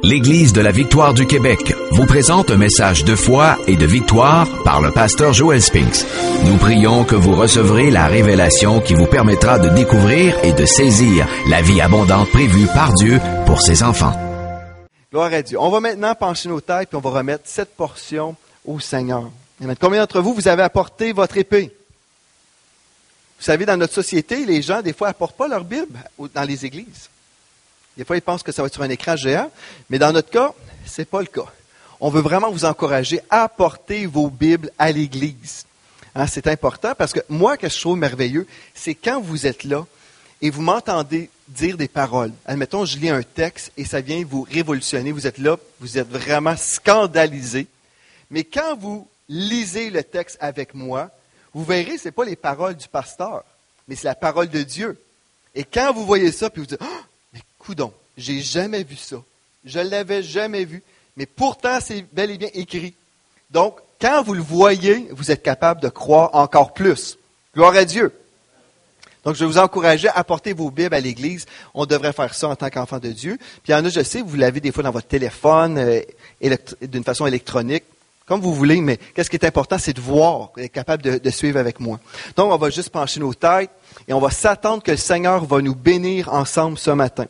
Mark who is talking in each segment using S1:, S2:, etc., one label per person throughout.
S1: L'Église de la Victoire du Québec vous présente un message de foi et de victoire par le pasteur Joel Spinks. Nous prions que vous recevrez la révélation qui vous permettra de découvrir et de saisir la vie abondante prévue par Dieu pour ses enfants.
S2: Gloire à Dieu. On va maintenant pencher nos têtes et on va remettre cette portion au Seigneur. Amen. Combien d'entre vous avez apporté votre épée? Vous savez, dans notre société, les gens, des fois, n'apportent pas leur Bible dans les églises. Des fois, ils pensent que ça va être sur un écran géant, mais dans notre cas, ce n'est pas le cas. On veut vraiment vous encourager à apporter vos Bibles à l'église. Hein, c'est important parce que moi, ce que je trouve merveilleux, c'est quand vous êtes là et vous m'entendez dire des paroles. Admettons, je lis un texte et ça vient vous révolutionner. Vous êtes là, vous êtes vraiment scandalisé. Mais quand vous lisez le texte avec moi, vous verrez, ce n'est pas les paroles du pasteur, mais c'est la parole de Dieu. Et quand vous voyez ça, puis vous dites, oh, mais coudonc, j'ai jamais vu ça. Je ne l'avais jamais vu. Mais pourtant, c'est bel et bien écrit. Donc, quand vous le voyez, vous êtes capable de croire encore plus. Gloire à Dieu. Donc, je vais vous encourager à apporter vos Bibles à l'Église. On devrait faire ça en tant qu'enfant de Dieu. Puis il y en a, je sais, vous l'avez des fois dans votre téléphone, d'une façon électronique, comme vous voulez, mais qu'est-ce qui est important, c'est de voir, être capable de suivre avec moi. Donc, on va juste pencher nos têtes et on va s'attendre que le Seigneur va nous bénir ensemble ce matin.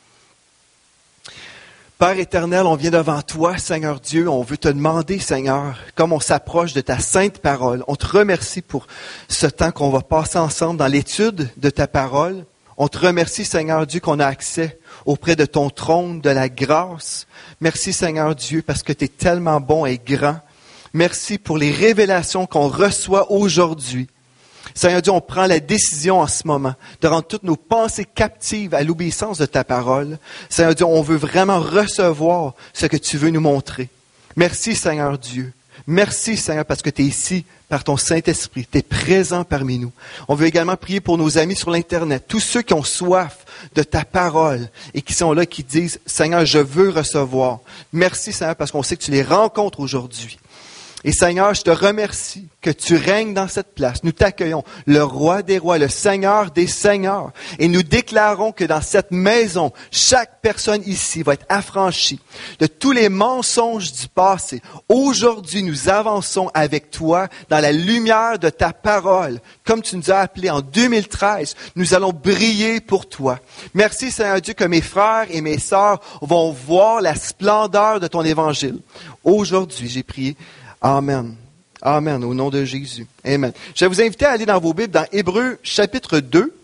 S2: Père éternel, on vient devant toi, Seigneur Dieu, on veut te demander, Seigneur, comme on s'approche de ta sainte parole, on te remercie pour ce temps qu'on va passer ensemble dans l'étude de ta parole. On te remercie, Seigneur Dieu, qu'on a accès auprès de ton trône, de la grâce. Merci, Seigneur Dieu, parce que tu es tellement bon et grand. Merci pour les révélations qu'on reçoit aujourd'hui. Seigneur Dieu, on prend la décision en ce moment de rendre toutes nos pensées captives à l'obéissance de ta parole. Seigneur Dieu, on veut vraiment recevoir ce que tu veux nous montrer. Merci, Seigneur Dieu. Merci, Seigneur, parce que tu es ici par ton Saint-Esprit. Tu es présent parmi nous. On veut également prier pour nos amis sur l'Internet, tous ceux qui ont soif de ta parole et qui sont là, qui disent, Seigneur, je veux recevoir. Merci, Seigneur, parce qu'on sait que tu les rencontres aujourd'hui. Et Seigneur, je te remercie que tu règnes dans cette place. Nous t'accueillons, le roi des rois, le Seigneur des seigneurs. Et nous déclarons que dans cette maison, chaque personne ici va être affranchie de tous les mensonges du passé. Aujourd'hui, nous avançons avec toi dans la lumière de ta parole. Comme tu nous as appelés en 2013, nous allons briller pour toi. Merci Seigneur Dieu que mes frères et mes sœurs vont voir la splendeur de ton évangile. Aujourd'hui, j'ai prié. Amen. Amen. Au nom de Jésus. Amen. Je vais vous inviter à aller dans vos Bibles dans Hébreux chapitre 2.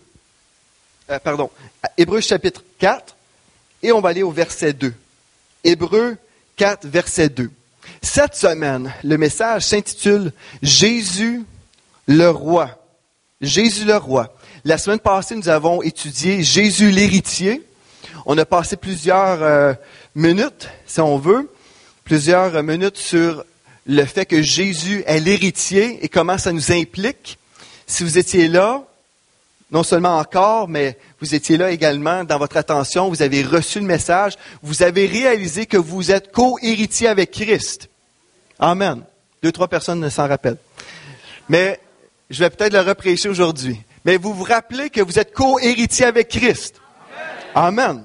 S2: Hébreux chapitre 4. Et on va aller au verset 2. Hébreux 4, verset 2. Cette semaine, le message s'intitule « Jésus le roi ». Jésus le roi. La semaine passée, nous avons étudié Jésus l'héritier. On a passé plusieurs minutes, si on veut, plusieurs minutes sur le fait que Jésus est l'héritier et comment ça nous implique. Si vous étiez là, non seulement encore, mais vous étiez là également dans votre attention, vous avez reçu le message, vous avez réalisé que vous êtes co-héritier avec Christ. Amen. 2-3 personnes ne s'en rappellent. Mais je vais peut-être le reprêcher aujourd'hui. Mais vous vous rappelez que vous êtes co-héritier avec Christ. Amen.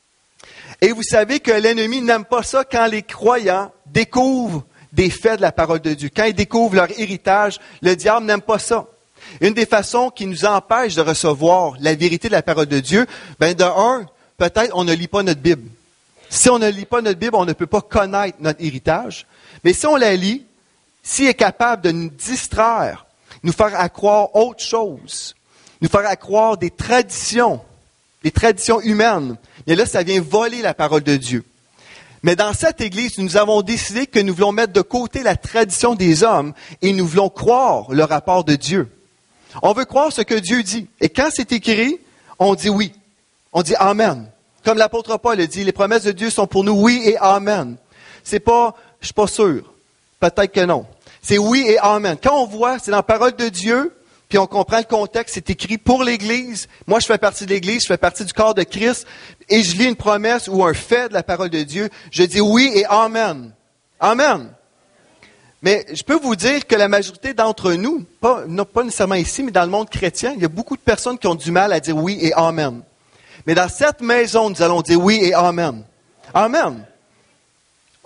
S2: Et vous savez que l'ennemi n'aime pas ça quand les croyants découvrent des faits de la parole de Dieu. Quand ils découvrent leur héritage, le diable n'aime pas ça. Une des façons qui nous empêche de recevoir la vérité de la parole de Dieu, peut-être on ne lit pas notre Bible. Si on ne lit pas notre Bible, on ne peut pas connaître notre héritage. Mais si on la lit, s'il est capable de nous distraire, nous faire accroire autre chose, nous faire accroire des traditions humaines, et là, ça vient voler la parole de Dieu. Mais dans cette Église, nous avons décidé que nous voulons mettre de côté la tradition des hommes et nous voulons croire le rapport de Dieu. On veut croire ce que Dieu dit. Et quand c'est écrit, on dit oui. On dit Amen. Comme l'apôtre Paul le dit, les promesses de Dieu sont pour nous oui et Amen. C'est pas, je suis pas sûr. Peut-être que non. C'est oui et Amen. Quand on voit, c'est dans la parole de Dieu, puis on comprend le contexte, c'est écrit pour l'Église. Moi, je fais partie de l'Église, je fais partie du corps de Christ, et je lis une promesse ou un fait de la parole de Dieu. Je dis oui et Amen. Amen. Mais je peux vous dire que la majorité d'entre nous, pas nécessairement ici, mais dans le monde chrétien, il y a beaucoup de personnes qui ont du mal à dire oui et Amen. Mais dans cette maison, nous allons dire oui et Amen. Amen.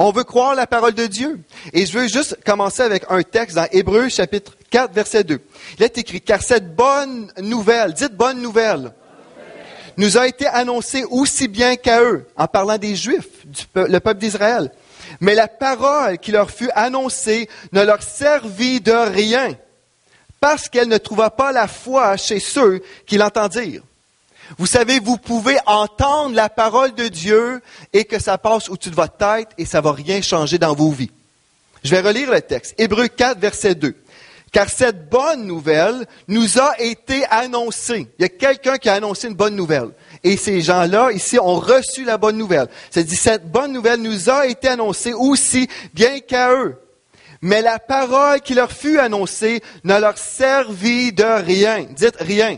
S2: On veut croire la parole de Dieu. Et je veux juste commencer avec un texte dans Hébreux chapitre 4, verset 2. Il est écrit, « Car cette bonne nouvelle, dites bonne nouvelle, nous a été annoncée aussi bien qu'à eux, en parlant des Juifs, le peuple d'Israël. Mais la parole qui leur fut annoncée ne leur servit de rien, parce qu'elle ne trouva pas la foi chez ceux qui l'entendirent. » Vous savez, vous pouvez entendre la parole de Dieu et que ça passe au-dessus de votre tête et ça ne va rien changer dans vos vies. Je vais relire le texte. Hébreux 4, verset 2. « Car cette bonne nouvelle nous a été annoncée. » Il y a quelqu'un qui a annoncé une bonne nouvelle. Et ces gens-là, ici, ont reçu la bonne nouvelle. Ça dit, cette bonne nouvelle nous a été annoncée aussi bien qu'à eux. Mais la parole qui leur fut annoncée ne leur servit de rien. Dites rien.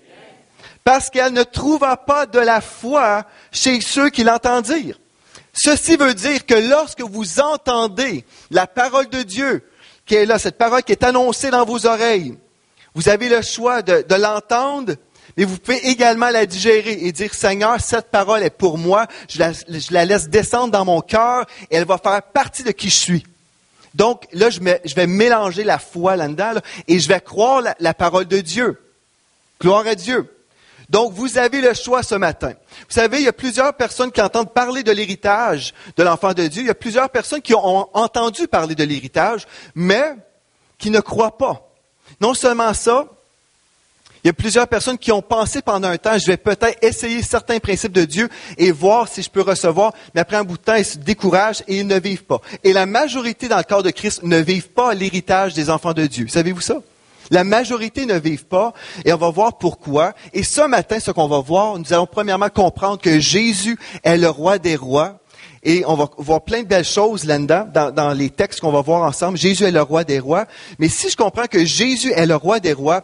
S2: Parce qu'elle ne trouva pas de la foi chez ceux qui l'entendirent. Ceci veut dire que lorsque vous entendez la parole de Dieu, qui est là, cette parole qui est annoncée dans vos oreilles, vous avez le choix de l'entendre, mais vous pouvez également la digérer et dire, Seigneur, cette parole est pour moi, je la laisse descendre dans mon cœur et elle va faire partie de qui je suis. Donc là, je vais mélanger la foi là-dedans et je vais croire la parole de Dieu. Gloire à Dieu. Donc, vous avez le choix ce matin. Vous savez, il y a plusieurs personnes qui entendent parler de l'héritage de l'enfant de Dieu. Il y a plusieurs personnes qui ont entendu parler de l'héritage, mais qui ne croient pas. Non seulement ça, il y a plusieurs personnes qui ont pensé pendant un temps, je vais peut-être essayer certains principes de Dieu et voir si je peux recevoir, mais après un bout de temps, ils se découragent et ils ne vivent pas. Et la majorité dans le corps de Christ ne vivent pas l'héritage des enfants de Dieu. Savez-vous ça? La majorité ne vivent pas, et on va voir pourquoi. Et ce matin, ce qu'on va voir, nous allons premièrement comprendre que Jésus est le roi des rois. Et on va voir plein de belles choses là-dedans, dans les textes qu'on va voir ensemble. Jésus est le roi des rois. Mais si je comprends que Jésus est le roi des rois,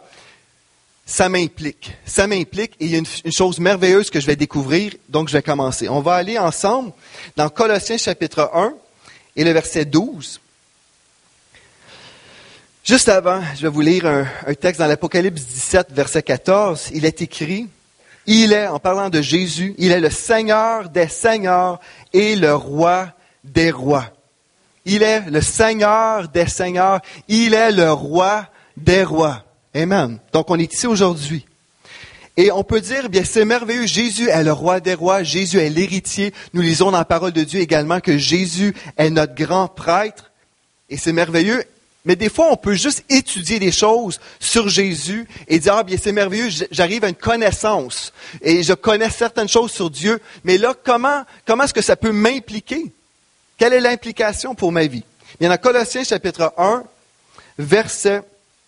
S2: ça m'implique. Ça m'implique, et il y a une chose merveilleuse que je vais découvrir, donc je vais commencer. On va aller ensemble dans Colossiens chapitre 1 et le verset 12. Juste avant, je vais vous lire un texte dans l'Apocalypse 17, verset 14. Il est écrit, « Il est, en parlant de Jésus, il est le Seigneur des seigneurs et le roi des rois. » Il est le Seigneur des seigneurs, il est le roi des rois. Amen. Donc, on est ici aujourd'hui. Et on peut dire, bien, c'est merveilleux, Jésus est le roi des rois, Jésus est l'héritier. Nous lisons dans la parole de Dieu également que Jésus est notre grand prêtre. Et c'est merveilleux. Mais des fois, on peut juste étudier des choses sur Jésus et dire, ah bien, c'est merveilleux, j'arrive à une connaissance et je connais certaines choses sur Dieu. Mais là, comment est-ce que ça peut m'impliquer? Quelle est l'implication pour ma vie? Bien, dans Colossiens chapitre 1, versets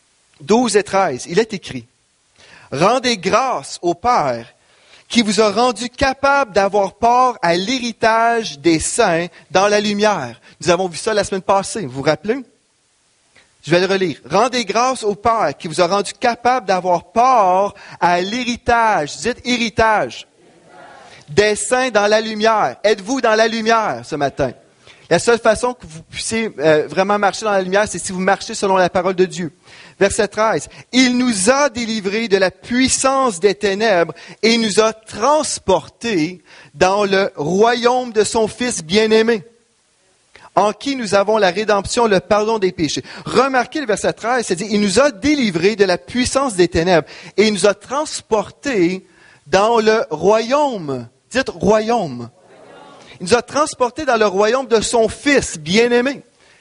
S2: 12 et 13, il est écrit, « Rendez grâce au Père qui vous a rendu capable d'avoir part à l'héritage des saints dans la lumière. » Nous avons vu ça la semaine passée, vous vous rappelez? Je vais le relire. « Rendez grâce au Père qui vous a rendu capable d'avoir part à l'héritage. » Dites « héritage. » Des saints dans la lumière. Êtes-vous dans la lumière ce matin? La seule façon que vous puissiez vraiment marcher dans la lumière, c'est si vous marchez selon la parole de Dieu. Verset 13. « Il nous a délivrés de la puissance des ténèbres et il nous a transportés dans le royaume de son Fils bien-aimé, en qui nous avons la rédemption, le pardon des péchés. » Remarquez le verset 13, c'est dit, il nous a délivrés de la puissance des ténèbres et il nous a transportés dans le royaume. Dites royaume. Il nous a transportés dans le royaume de son Fils bien-aimé.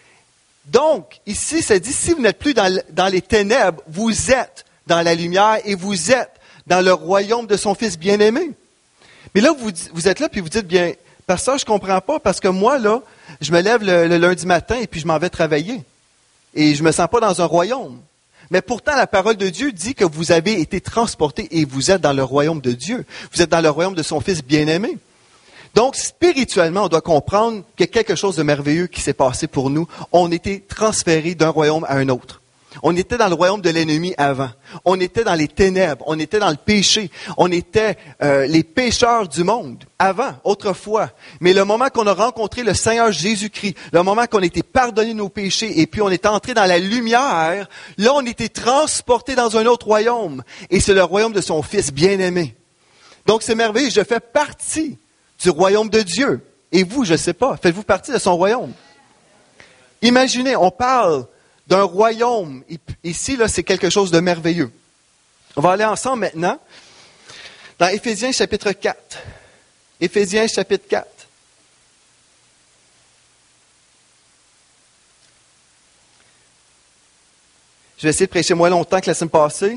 S2: Donc, ici, ça dit, si vous n'êtes plus dans les ténèbres, vous êtes dans la lumière et vous êtes dans le royaume de son Fils bien-aimé. Mais là, vous êtes là puis vous dites, bien, pasteur, je comprends pas parce que moi, là, je me lève le lundi matin et puis je m'en vais travailler. Et je me sens pas dans un royaume. Mais pourtant, la parole de Dieu dit que vous avez été transportés et vous êtes dans le royaume de Dieu. Vous êtes dans le royaume de son Fils bien-aimé. Donc, spirituellement, on doit comprendre qu'il y a quelque chose de merveilleux qui s'est passé pour nous. On était transférés d'un royaume à un autre. On était dans le royaume de l'ennemi avant. On était dans les ténèbres. On était dans le péché. On était les pécheurs du monde avant, autrefois. Mais le moment qu'on a rencontré le Seigneur Jésus-Christ, le moment qu'on a été pardonné de nos péchés et puis on est entré dans la lumière, là, on était transporté dans un autre royaume. Et c'est le royaume de son Fils bien-aimé. Donc, c'est merveilleux. Je fais partie du royaume de Dieu. Et vous, je ne sais pas, faites-vous partie de son royaume? Imaginez, on parle d'un royaume. Ici, là, c'est quelque chose de merveilleux. On va aller ensemble maintenant dans Éphésiens chapitre 4. Éphésiens chapitre 4. Je vais essayer de prêcher moins longtemps que la semaine passée.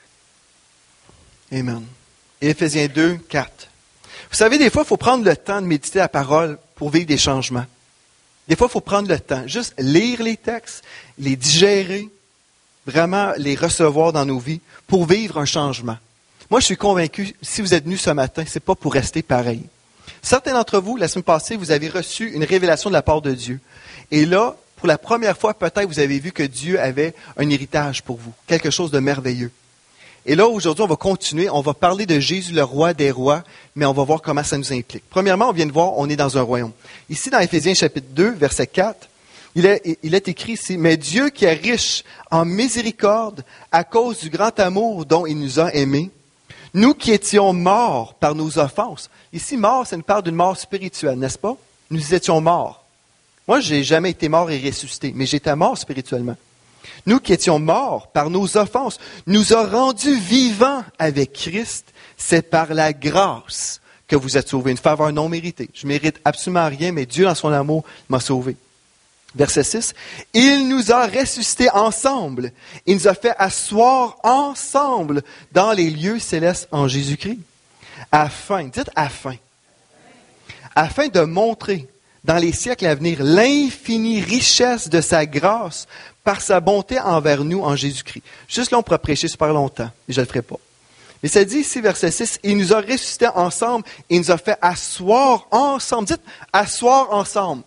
S2: Amen. Éphésiens 2, 4. Vous savez, des fois, il faut prendre le temps de méditer la parole pour vivre des changements. Des fois, il faut prendre le temps, juste lire les textes, les digérer, vraiment les recevoir dans nos vies pour vivre un changement. Moi, je suis convaincu, si vous êtes venus ce matin, ce n'est pas pour rester pareil. Certains d'entre vous, la semaine passée, vous avez reçu une révélation de la part de Dieu. Et là, pour la première fois, peut-être, vous avez vu que Dieu avait un héritage pour vous, quelque chose de merveilleux. Et là, aujourd'hui, on va continuer, on va parler de Jésus, le roi des rois, mais on va voir comment ça nous implique. Premièrement, on vient de voir, on est dans un royaume. Ici, dans Éphésiens chapitre 2, verset 4, il est écrit ici, « Mais Dieu qui est riche en miséricorde à cause du grand amour dont il nous a aimés, nous qui étions morts par nos offenses. » Ici, mort, ça nous parle d'une mort spirituelle, n'est-ce pas? Nous étions morts. Moi, je n'ai jamais été mort et ressuscité, mais j'étais mort spirituellement. Nous qui étions morts par nos offenses, nous a rendus vivants avec Christ. C'est par la grâce que vous êtes sauvés, une faveur non méritée. Je ne mérite absolument rien, mais Dieu, dans son amour, m'a sauvé. Verset 6. Il nous a ressuscités ensemble. Il nous a fait asseoir ensemble dans les lieux célestes en Jésus-Christ. Afin de montrer dans les siècles à venir l'infinie richesse de sa grâce par sa bonté envers nous en Jésus-Christ. Juste là, on pourrait prêcher super longtemps, mais je ne le ferai pas. Mais ça dit ici, verset 6, il nous a ressuscités ensemble et il nous a fait asseoir ensemble. Dites, asseoir ensemble.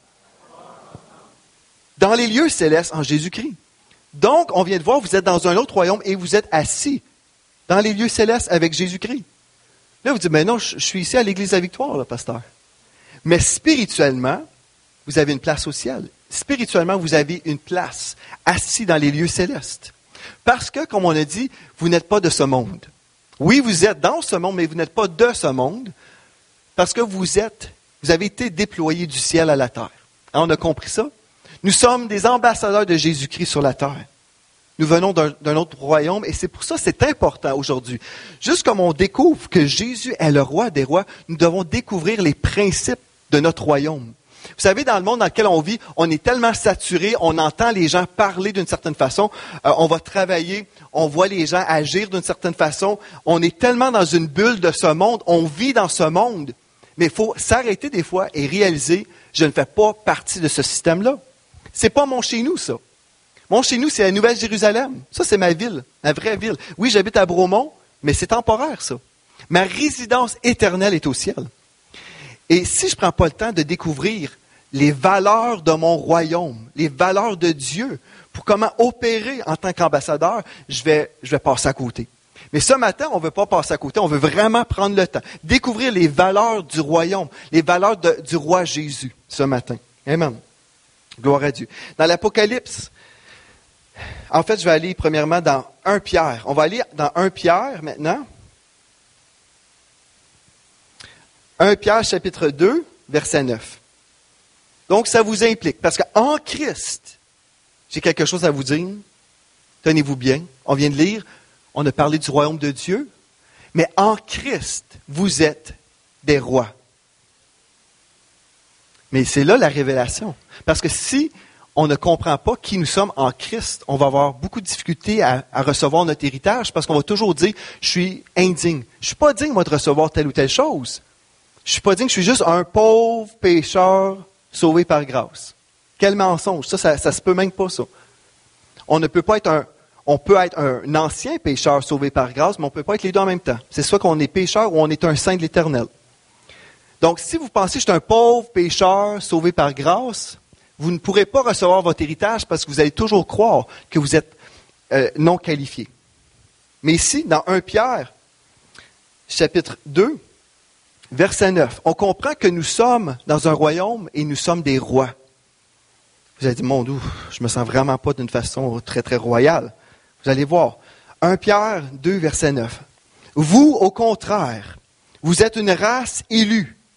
S2: Dans les lieux célestes en Jésus-Christ. Donc, on vient de voir, vous êtes dans un autre royaume et vous êtes assis dans les lieux célestes avec Jésus-Christ. Là, vous dites, mais non, je suis ici à l'Église de la Victoire, là, pasteur. Mais spirituellement, vous avez une place au ciel. Spirituellement, vous avez une place assis dans les lieux célestes. Parce que, comme on a dit, vous n'êtes pas de ce monde. Oui, vous êtes dans ce monde, mais vous n'êtes pas de ce monde. Parce que vous avez été déployés du ciel à la terre. Hein, on a compris ça? Nous sommes des ambassadeurs de Jésus-Christ sur la terre. Nous venons d'un autre royaume et c'est pour ça que c'est important aujourd'hui. Juste comme on découvre que Jésus est le roi des rois, nous devons découvrir les principes de notre royaume. Vous savez, dans le monde dans lequel on vit, on est tellement saturé, on entend les gens parler d'une certaine façon, on va travailler, on voit les gens agir d'une certaine façon, on est tellement dans une bulle de ce monde, on vit dans ce monde, mais il faut s'arrêter des fois et réaliser, je ne fais pas partie de ce système-là. C'est pas mon chez nous, ça. Mon chez nous, c'est la Nouvelle-Jérusalem. Ça, c'est ma ville, ma vraie ville. Oui, j'habite à Bromont, mais c'est temporaire, ça. Ma résidence éternelle est au ciel. Et si je ne prends pas le temps de découvrir les valeurs de mon royaume, les valeurs de Dieu, pour comment opérer en tant qu'ambassadeur, je vais passer à côté. Mais ce matin, on ne veut pas passer à côté, on veut vraiment prendre le temps, découvrir les valeurs du royaume, les valeurs du roi Jésus ce matin. Amen. Gloire à Dieu. Dans l'Apocalypse, en fait, je vais aller premièrement dans 1 Pierre. On va aller dans 1 Pierre maintenant. 1 Pierre chapitre 2, verset 9. Donc, ça vous implique. Parce qu'en Christ, j'ai quelque chose à vous dire. Tenez-vous bien. On vient de lire, on a parlé du royaume de Dieu. Mais en Christ, vous êtes des rois. Mais c'est là la révélation. Parce que si on ne comprend pas qui nous sommes en Christ, on va avoir beaucoup de difficultés à recevoir notre héritage parce qu'on va toujours dire « je suis indigne ». Je ne suis pas digne, moi, de recevoir telle ou telle chose. Je ne suis pas digne, je suis juste un pauvre pécheur sauvé par grâce. Quel mensonge! Ça se peut même pas, ça. On peut être un ancien pécheur sauvé par grâce, mais on ne peut pas être les deux en même temps. C'est soit qu'on est pécheur ou on est un saint de l'Éternel. Donc, si vous pensez que je suis un pauvre pécheur sauvé par grâce, vous ne pourrez pas recevoir votre héritage parce que vous allez toujours croire que vous êtes non qualifié. Mais ici, dans 1 Pierre, chapitre 2, verset 9, on comprend que nous sommes dans un royaume et nous sommes des rois. Vous allez dire, mon Dieu, je me sens vraiment pas d'une façon très, très royale. Vous allez voir. 1 Pierre 2, verset 9. Vous, au contraire, vous êtes une race élue,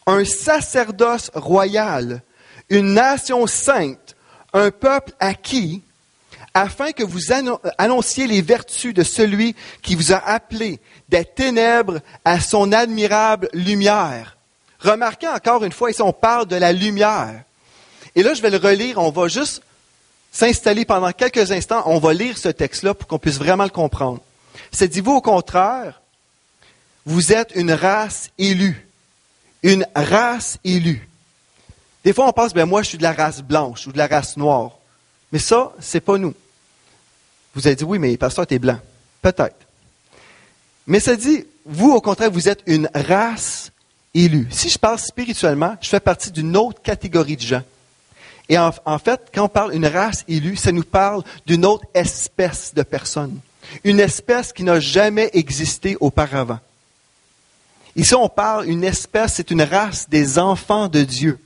S2: un sacerdoce royal, une nation sainte, un peuple acquis, afin que vous annonciez les vertus de celui qui vous a appelé des ténèbres à son admirable lumière. Remarquez encore une fois, ici on parle de la lumière. Et là, je vais le relire, on va juste s'installer pendant quelques instants, on va lire ce texte-là pour qu'on puisse vraiment le comprendre. C'est dit, vous au contraire, vous êtes une race élue. Une race élue. Des fois, on pense, moi, je suis de la race blanche ou de la race noire. Mais ça, c'est pas nous. Vous avez dit, oui, mais pasteur, t'es blanc. Peut-être. Mais ça dit, vous, au contraire, vous êtes une race élue. Si je parle spirituellement, je fais partie d'une autre catégorie de gens. Et en fait, quand on parle d'une race élue, ça nous parle d'une autre espèce de personnes. Une espèce qui n'a jamais existé auparavant. Ici, on parle d'une espèce, c'est une race des enfants de Dieu.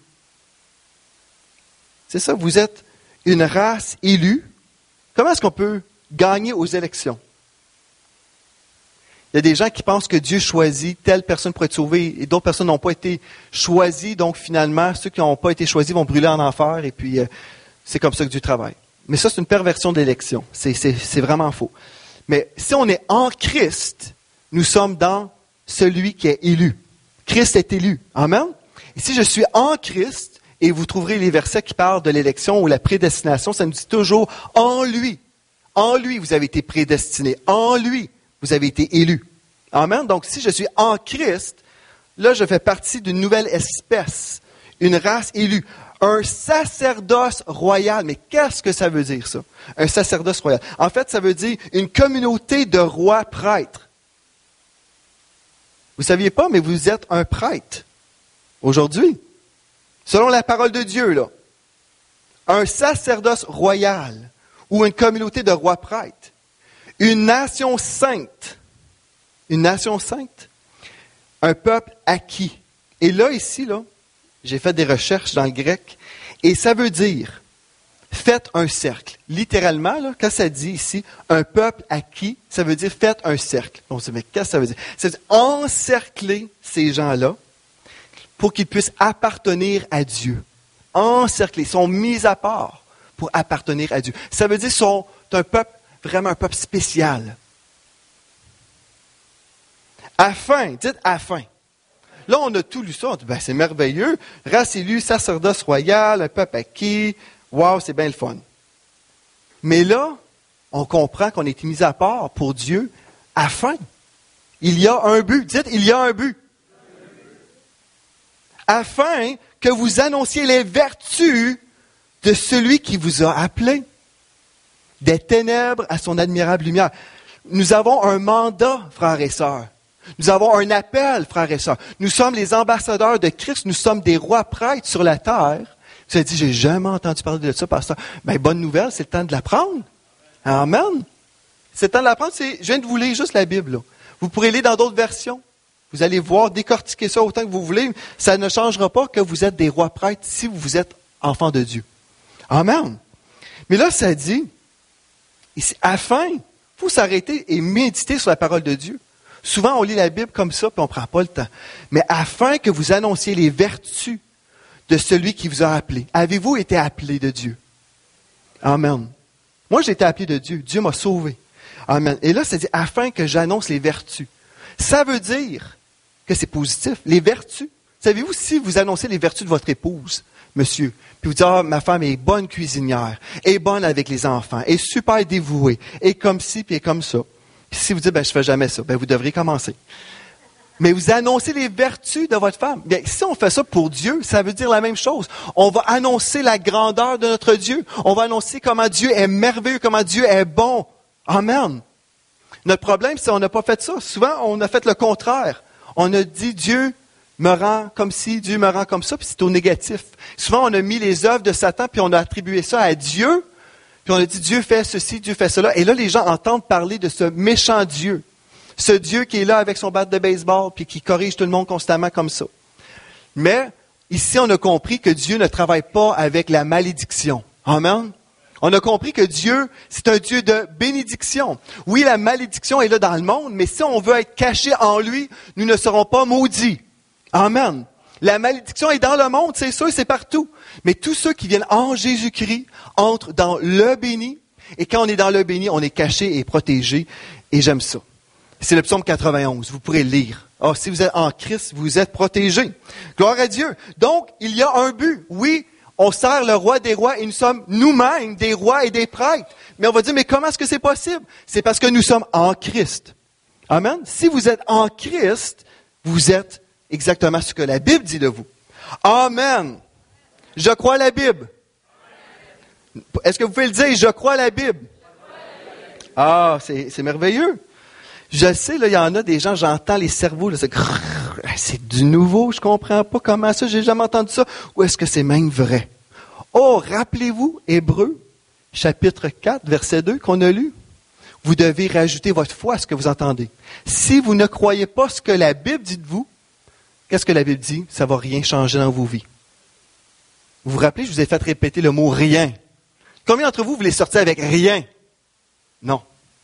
S2: C'est ça, vous êtes une race élue. Comment est-ce qu'on peut gagner aux élections? Il y a des gens qui pensent que Dieu choisit telle personne pour être sauvée et d'autres personnes n'ont pas été choisies. Donc finalement, ceux qui n'ont pas été choisis vont brûler en enfer et puis c'est comme ça que Dieu travaille. Mais ça, c'est une perversion d'élection. C'est vraiment faux. Mais si on est en Christ, nous sommes dans celui qui est élu. Christ est élu. Amen? Et si je suis en Christ, et vous trouverez les versets qui parlent de l'élection ou la prédestination, ça nous dit toujours en lui. En lui, vous avez été prédestiné. En lui, vous avez été élu. Amen? Donc, si je suis en Christ, là, je fais partie d'une nouvelle espèce, une race élue, un sacerdoce royal. Mais qu'est-ce que ça veut dire, ça? Un sacerdoce royal. En fait, ça veut dire une communauté de rois prêtres. Vous ne saviez pas, mais vous êtes un prêtre aujourd'hui. Selon la parole de Dieu, là. Un sacerdoce royal ou une communauté de rois prêtres. Une nation sainte. Une nation sainte. Un peuple acquis. Et là, ici, là, j'ai fait des recherches dans le grec et ça veut dire faites un cercle. Littéralement, là, quand ça dit ici un peuple acquis, ça veut dire faites un cercle. On se dit, mais qu'est-ce que ça veut dire? Ça veut dire encercler ces gens-là pour qu'ils puissent appartenir à Dieu. Encerclés, sont mis à part pour appartenir à Dieu. Ça veut dire qu'ils sont un peuple, vraiment un peuple spécial. Afin, dites afin. Là, on a tout lu ça, on dit, c'est merveilleux. Race élue, sacerdoce royal, un peuple acquis. Wow, c'est bien le fun. Mais là, on comprend qu'on a été mis à part pour Dieu afin. Il y a un but. Dites, il y a un but. Afin que vous annonciez les vertus de celui qui vous a appelé. Des ténèbres à son admirable lumière. Nous avons un mandat, frères et sœurs. Nous avons un appel, frères et sœurs. Nous sommes les ambassadeurs de Christ. Nous sommes des rois prêtres sur la terre. Vous avez dit, j'ai jamais entendu parler de ça, pasteur. Ben, bonne nouvelle, c'est le temps de l'apprendre. Amen. C'est le temps de l'apprendre. Je viens de vous lire juste la Bible, là. Vous pourrez lire dans d'autres versions. Vous allez voir, décortiquer ça autant que vous voulez. Ça ne changera pas que vous êtes des rois prêtres si vous êtes enfants de Dieu. Amen. Mais là, ça dit, ici, afin, il faut s'arrêter et méditer sur la parole de Dieu. Souvent, on lit la Bible comme ça, puis on ne prend pas le temps. Mais afin que vous annonciez les vertus de celui qui vous a appelé. Avez-vous été appelé de Dieu? Amen. Moi, j'ai été appelé de Dieu. Dieu m'a sauvé. Amen. Et là, ça dit, afin que j'annonce les vertus. Ça veut dire que c'est positif. Les vertus. Savez-vous, si vous annoncez les vertus de votre épouse, monsieur, puis vous dites, ma femme est bonne cuisinière, est bonne avec les enfants, est super dévouée, est comme ci, puis est comme ça. Puis si vous dites, je ne fais jamais ça, vous devriez commencer. Mais vous annoncez les vertus de votre femme. Bien, si on fait ça pour Dieu, ça veut dire la même chose. On va annoncer la grandeur de notre Dieu. On va annoncer comment Dieu est merveilleux, comment Dieu est bon. Amen. Notre problème, c'est qu'on n'a pas fait ça. Souvent, on a fait le contraire. On a dit, Dieu me rend comme ci, Dieu me rend comme ça, puis c'est au négatif. Souvent, on a mis les œuvres de Satan, puis on a attribué ça à Dieu, puis on a dit, Dieu fait ceci, Dieu fait cela. Et là, les gens entendent parler de ce méchant Dieu. Ce Dieu qui est là avec son bat de baseball, puis qui corrige tout le monde constamment comme ça. Mais, ici, on a compris que Dieu ne travaille pas avec la malédiction. Amen. On a compris que Dieu, c'est un Dieu de bénédiction. Oui, la malédiction est là dans le monde, mais si on veut être caché en lui, nous ne serons pas maudits. Amen. La malédiction est dans le monde, c'est sûr, c'est partout. Mais tous ceux qui viennent en Jésus-Christ entrent dans le béni. Et quand on est dans le béni, on est caché et protégé. Et j'aime ça. C'est le psaume 91. Vous pourrez le lire. Oh, si vous êtes en Christ, vous êtes protégés. Gloire à Dieu. Donc, il y a un but. Oui, on sert le roi des rois et nous sommes nous-mêmes des rois et des prêtres. Mais on va dire, mais comment est-ce que c'est possible? C'est parce que nous sommes en Christ. Amen. Si vous êtes en Christ, vous êtes exactement ce que la Bible dit de vous. Amen. Je crois à la Bible. Est-ce que vous pouvez le dire? Je crois à la Bible. Ah, c'est merveilleux. Je sais, là, il y en a des gens, j'entends les cerveaux, là, c'est du nouveau, je comprends pas comment ça, j'ai jamais entendu ça. Ou est-ce que c'est même vrai? Oh, rappelez-vous, Hébreux, chapitre 4, verset 2, qu'on a lu. Vous devez rajouter votre foi à ce que vous entendez. Si vous ne croyez pas ce que la Bible dit de vous, qu'est-ce que la Bible dit? Ça va rien changer dans vos vies. Vous vous rappelez, je vous ai fait répéter le mot « rien ». Combien d'entre vous voulez sortir avec rien? Non.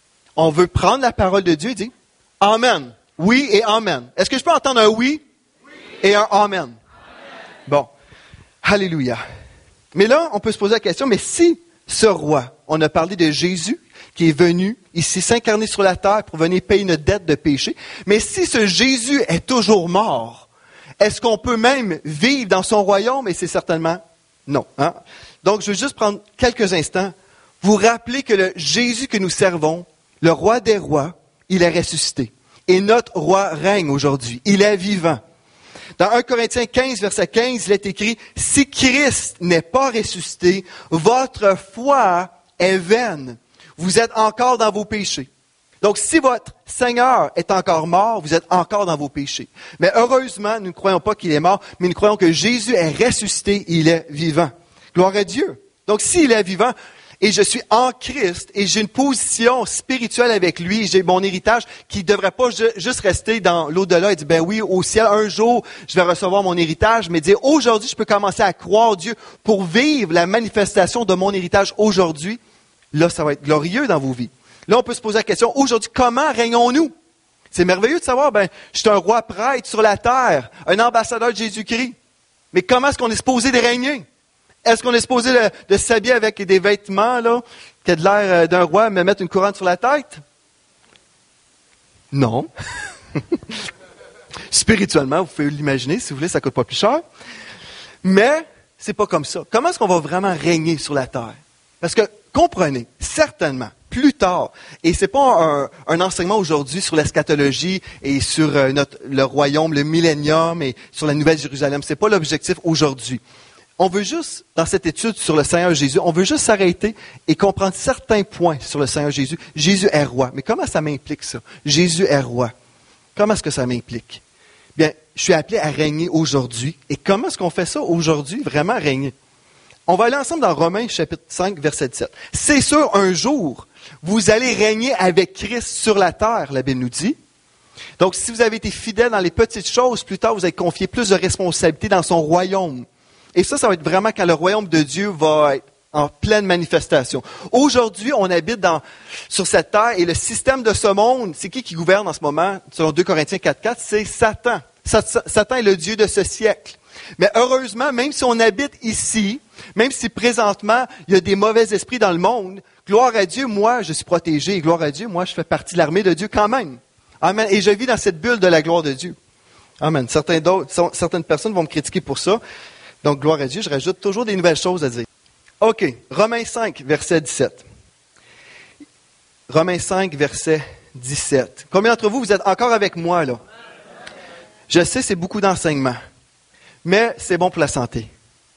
S2: On veut prendre la parole de Dieu et dire « Amen ». Oui et Amen. Est-ce que je peux entendre un oui, et un Amen? Amen? Bon. Alléluia. Mais là, on peut se poser la question, mais si ce roi, on a parlé de Jésus, qui est venu ici s'incarner sur la terre pour venir payer notre dette de péché, mais si ce Jésus est toujours mort, est-ce qu'on peut même vivre dans son royaume? Et c'est certainement non. Hein? Donc, je veux juste prendre quelques instants, vous rappeler que le Jésus que nous servons, le roi des rois, il est ressuscité. Et notre roi règne aujourd'hui. Il est vivant. Dans 1 Corinthiens 15, verset 15, il est écrit, « Si Christ n'est pas ressuscité, votre foi est vaine. Vous êtes encore dans vos péchés. » Donc, si votre Seigneur est encore mort, vous êtes encore dans vos péchés. Mais heureusement, nous ne croyons pas qu'il est mort, mais nous croyons que Jésus est ressuscité, il est vivant. Gloire à Dieu. Donc, s'il est vivant, et je suis en Christ, et j'ai une position spirituelle avec lui, j'ai mon héritage qui ne devrait pas juste rester dans l'au-delà et dire, ben oui, au ciel, un jour, je vais recevoir mon héritage, mais dire, aujourd'hui, je peux commencer à croire Dieu pour vivre la manifestation de mon héritage aujourd'hui. Là, ça va être glorieux dans vos vies. Là, on peut se poser la question, aujourd'hui, comment régnons-nous? C'est merveilleux de savoir, je suis un roi prêtre sur la terre, un ambassadeur de Jésus-Christ. Mais comment est-ce qu'on est supposé de régner? Est-ce qu'on est supposé de s'habiller avec des vêtements, là, qui a de l'air d'un roi, me mettre une couronne sur la tête? Non. Spirituellement, vous pouvez l'imaginer, si vous voulez, ça ne coûte pas plus cher. Mais, c'est pas comme ça. Comment est-ce qu'on va vraiment régner sur la terre? Parce que, comprenez, certainement, plus tard, et c'est pas un enseignement aujourd'hui sur l'eschatologie et sur le royaume, le millénium et sur la Nouvelle Jérusalem. C'est pas l'objectif aujourd'hui. On veut juste, dans cette étude sur le Seigneur Jésus, on veut juste s'arrêter et comprendre certains points sur le Seigneur Jésus. Jésus est roi. Mais comment ça m'implique ça? Jésus est roi. Comment est-ce que ça m'implique? Bien, je suis appelé à régner aujourd'hui. Et comment est-ce qu'on fait ça aujourd'hui, vraiment régner? On va aller ensemble dans Romains chapitre 5, verset 17. C'est sûr, un jour, vous allez régner avec Christ sur la terre, la Bible nous dit. Donc, si vous avez été fidèle dans les petites choses, plus tard, vous allez confier plus de responsabilités dans son royaume. Et ça va être vraiment quand le royaume de Dieu va être en pleine manifestation. Aujourd'hui, on habite sur cette terre et le système de ce monde, c'est qui gouverne en ce moment? Selon 2 Corinthiens 4.4, c'est Satan. Satan est le Dieu de ce siècle. Mais heureusement, même si on habite ici, même si présentement, il y a des mauvais esprits dans le monde, gloire à Dieu, moi, je suis protégé. Et gloire à Dieu, moi, je fais partie de l'armée de Dieu quand même. Amen. Et je vis dans cette bulle de la gloire de Dieu. Amen. Certaines personnes vont me critiquer pour ça. Donc, gloire à Dieu, je rajoute toujours des nouvelles choses à dire. OK, Romains 5, verset 17. Romains 5, verset 17. Combien d'entre vous êtes encore avec moi, là? Je sais, c'est beaucoup d'enseignements, mais c'est bon pour la santé.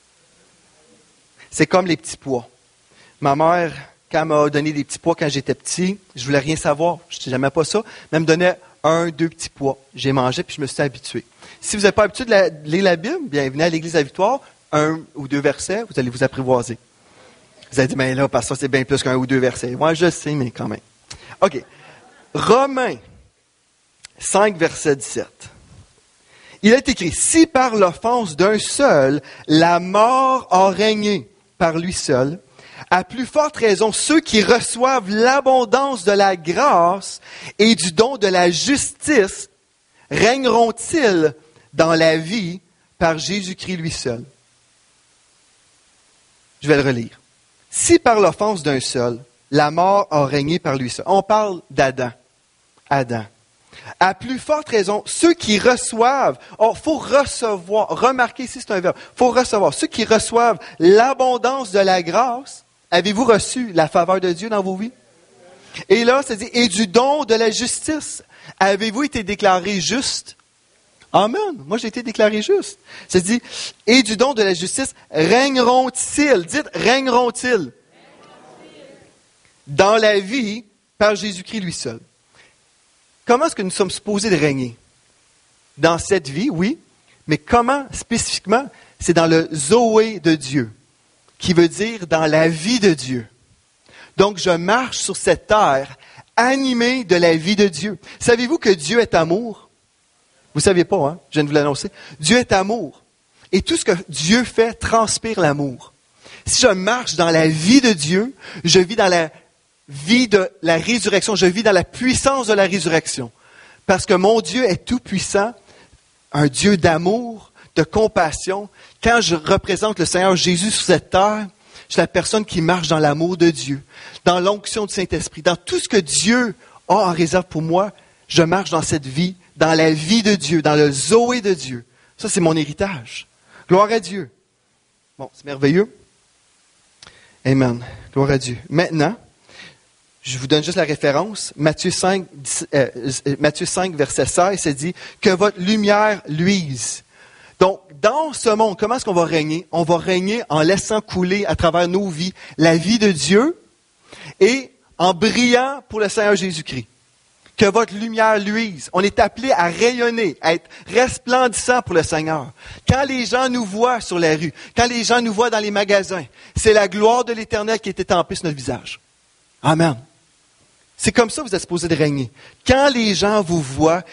S2: C'est comme les petits pois. Ma mère, quand elle m'a donné des petits pois quand j'étais petit, je voulais rien savoir, je n'aimais pas ça, mais elle me donnait 1, 2 petits pois. J'ai mangé, puis je me suis habitué. Si vous n'êtes pas habitué de lire la Bible, bien, venez à l'Église à Victoire, 1 ou 2 versets, vous allez vous apprivoiser. Vous allez dire, mais là, pasteur, c'est bien plus qu'1 ou 2 versets. Moi, je sais, mais quand même. OK. Romains 5, verset 17. Il est écrit, « Si par l'offense d'un seul, la mort a régné par lui seul, à plus forte raison, ceux qui reçoivent l'abondance de la grâce et du don de la justice régneront-ils dans la vie par Jésus-Christ lui seul. Je vais le relire. Si par l'offense d'un seul, la mort a régné par lui seul. On parle d'Adam. Adam. À plus forte raison, ceux qui reçoivent, il faut recevoir, remarquez ici c'est un verbe, il faut recevoir. Ceux qui reçoivent l'abondance de la grâce, avez-vous reçu la faveur de Dieu dans vos vies? Et là, ça dit, et du don de la justice. Avez-vous été déclaré juste? Amen. Moi, j'ai été déclaré juste. Ça dit, et du don de la justice, régneront-ils? Dites, régneront-ils? Dans la vie, par Jésus-Christ lui seul. Comment est-ce que nous sommes supposés de régner? Dans cette vie, oui, mais comment spécifiquement? C'est dans le Zoé de Dieu, qui veut dire dans la vie de Dieu. Donc, je marche sur cette terre animé de la vie de Dieu. Savez-vous que Dieu est amour? Vous ne saviez pas, hein? Je viens de vous l'annoncer. Dieu est amour. Et tout ce que Dieu fait transpire l'amour. Si je marche dans la vie de Dieu, je vis dans la vie de la résurrection, je vis dans la puissance de la résurrection. Parce que mon Dieu est tout puissant, un Dieu d'amour, de compassion. Quand je représente le Seigneur Jésus sur cette terre, je suis la personne qui marche dans l'amour de Dieu, dans l'onction du Saint-Esprit, dans tout ce que Dieu a en réserve pour moi, je marche dans cette vie, dans la vie de Dieu, dans le Zoé de Dieu. Ça, c'est mon héritage. Gloire à Dieu. Bon, c'est merveilleux. Amen. Gloire à Dieu. Maintenant, je vous donne juste la référence. Matthieu 5, verset 16, c'est dit « Que votre lumière luise ». Donc, dans ce monde, comment est-ce qu'on va régner? On va régner en laissant couler à travers nos vies la vie de Dieu et en brillant pour le Seigneur Jésus-Christ. Que votre lumière luise. On est appelé à rayonner, à être resplendissant pour le Seigneur. Quand les gens nous voient sur la rue, quand les gens nous voient dans les magasins, c'est la gloire de l'Éternel qui est étampée sur notre visage. Amen. C'est comme ça que vous êtes supposés de régner. Quand les gens vous voient,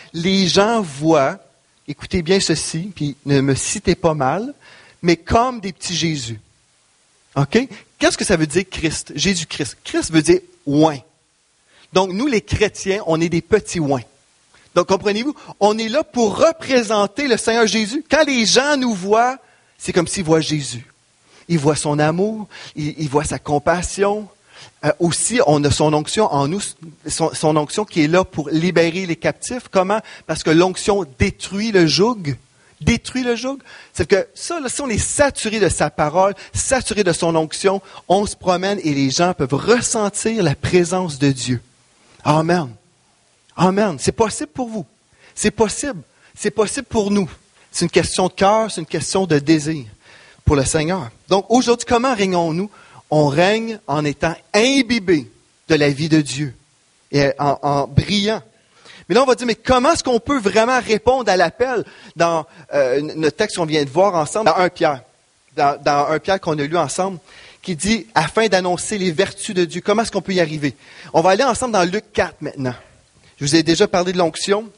S2: écoutez bien ceci, puis ne me citez pas mal, mais comme des petits Jésus. OK? Qu'est-ce que ça veut dire Christ? Jésus-Christ. Christ veut dire oint. Donc, nous, les chrétiens, on est des petits oints. Donc, comprenez-vous? On est là pour représenter le Seigneur Jésus. Quand les gens nous voient, c'est comme s'ils voient Jésus. Ils voient son amour, ils voient sa compassion. Aussi, on a son onction en nous, son onction qui est là pour libérer les captifs. Comment? Parce que l'onction détruit le joug. Détruit le joug. C'est que ça, là, si on est saturé de sa parole, saturé de son onction, on se promène et les gens peuvent ressentir la présence de Dieu. Amen. Amen. C'est possible pour vous. C'est possible. C'est possible pour nous. C'est une question de cœur, c'est une question de désir pour le Seigneur. Donc, aujourd'hui, comment régnons-nous? On règne en étant imbibé de la vie de Dieu et en brillant. Mais là, on va dire, mais comment est-ce qu'on peut vraiment répondre à l'appel dans notre texte qu'on vient de voir ensemble, dans 1 Pierre, dans 1 Pierre qu'on a lu ensemble, qui dit, afin d'annoncer les vertus de Dieu. Comment est-ce qu'on peut y arriver? On va aller ensemble dans Luc 4 maintenant. Je vous ai déjà parlé de l'onction.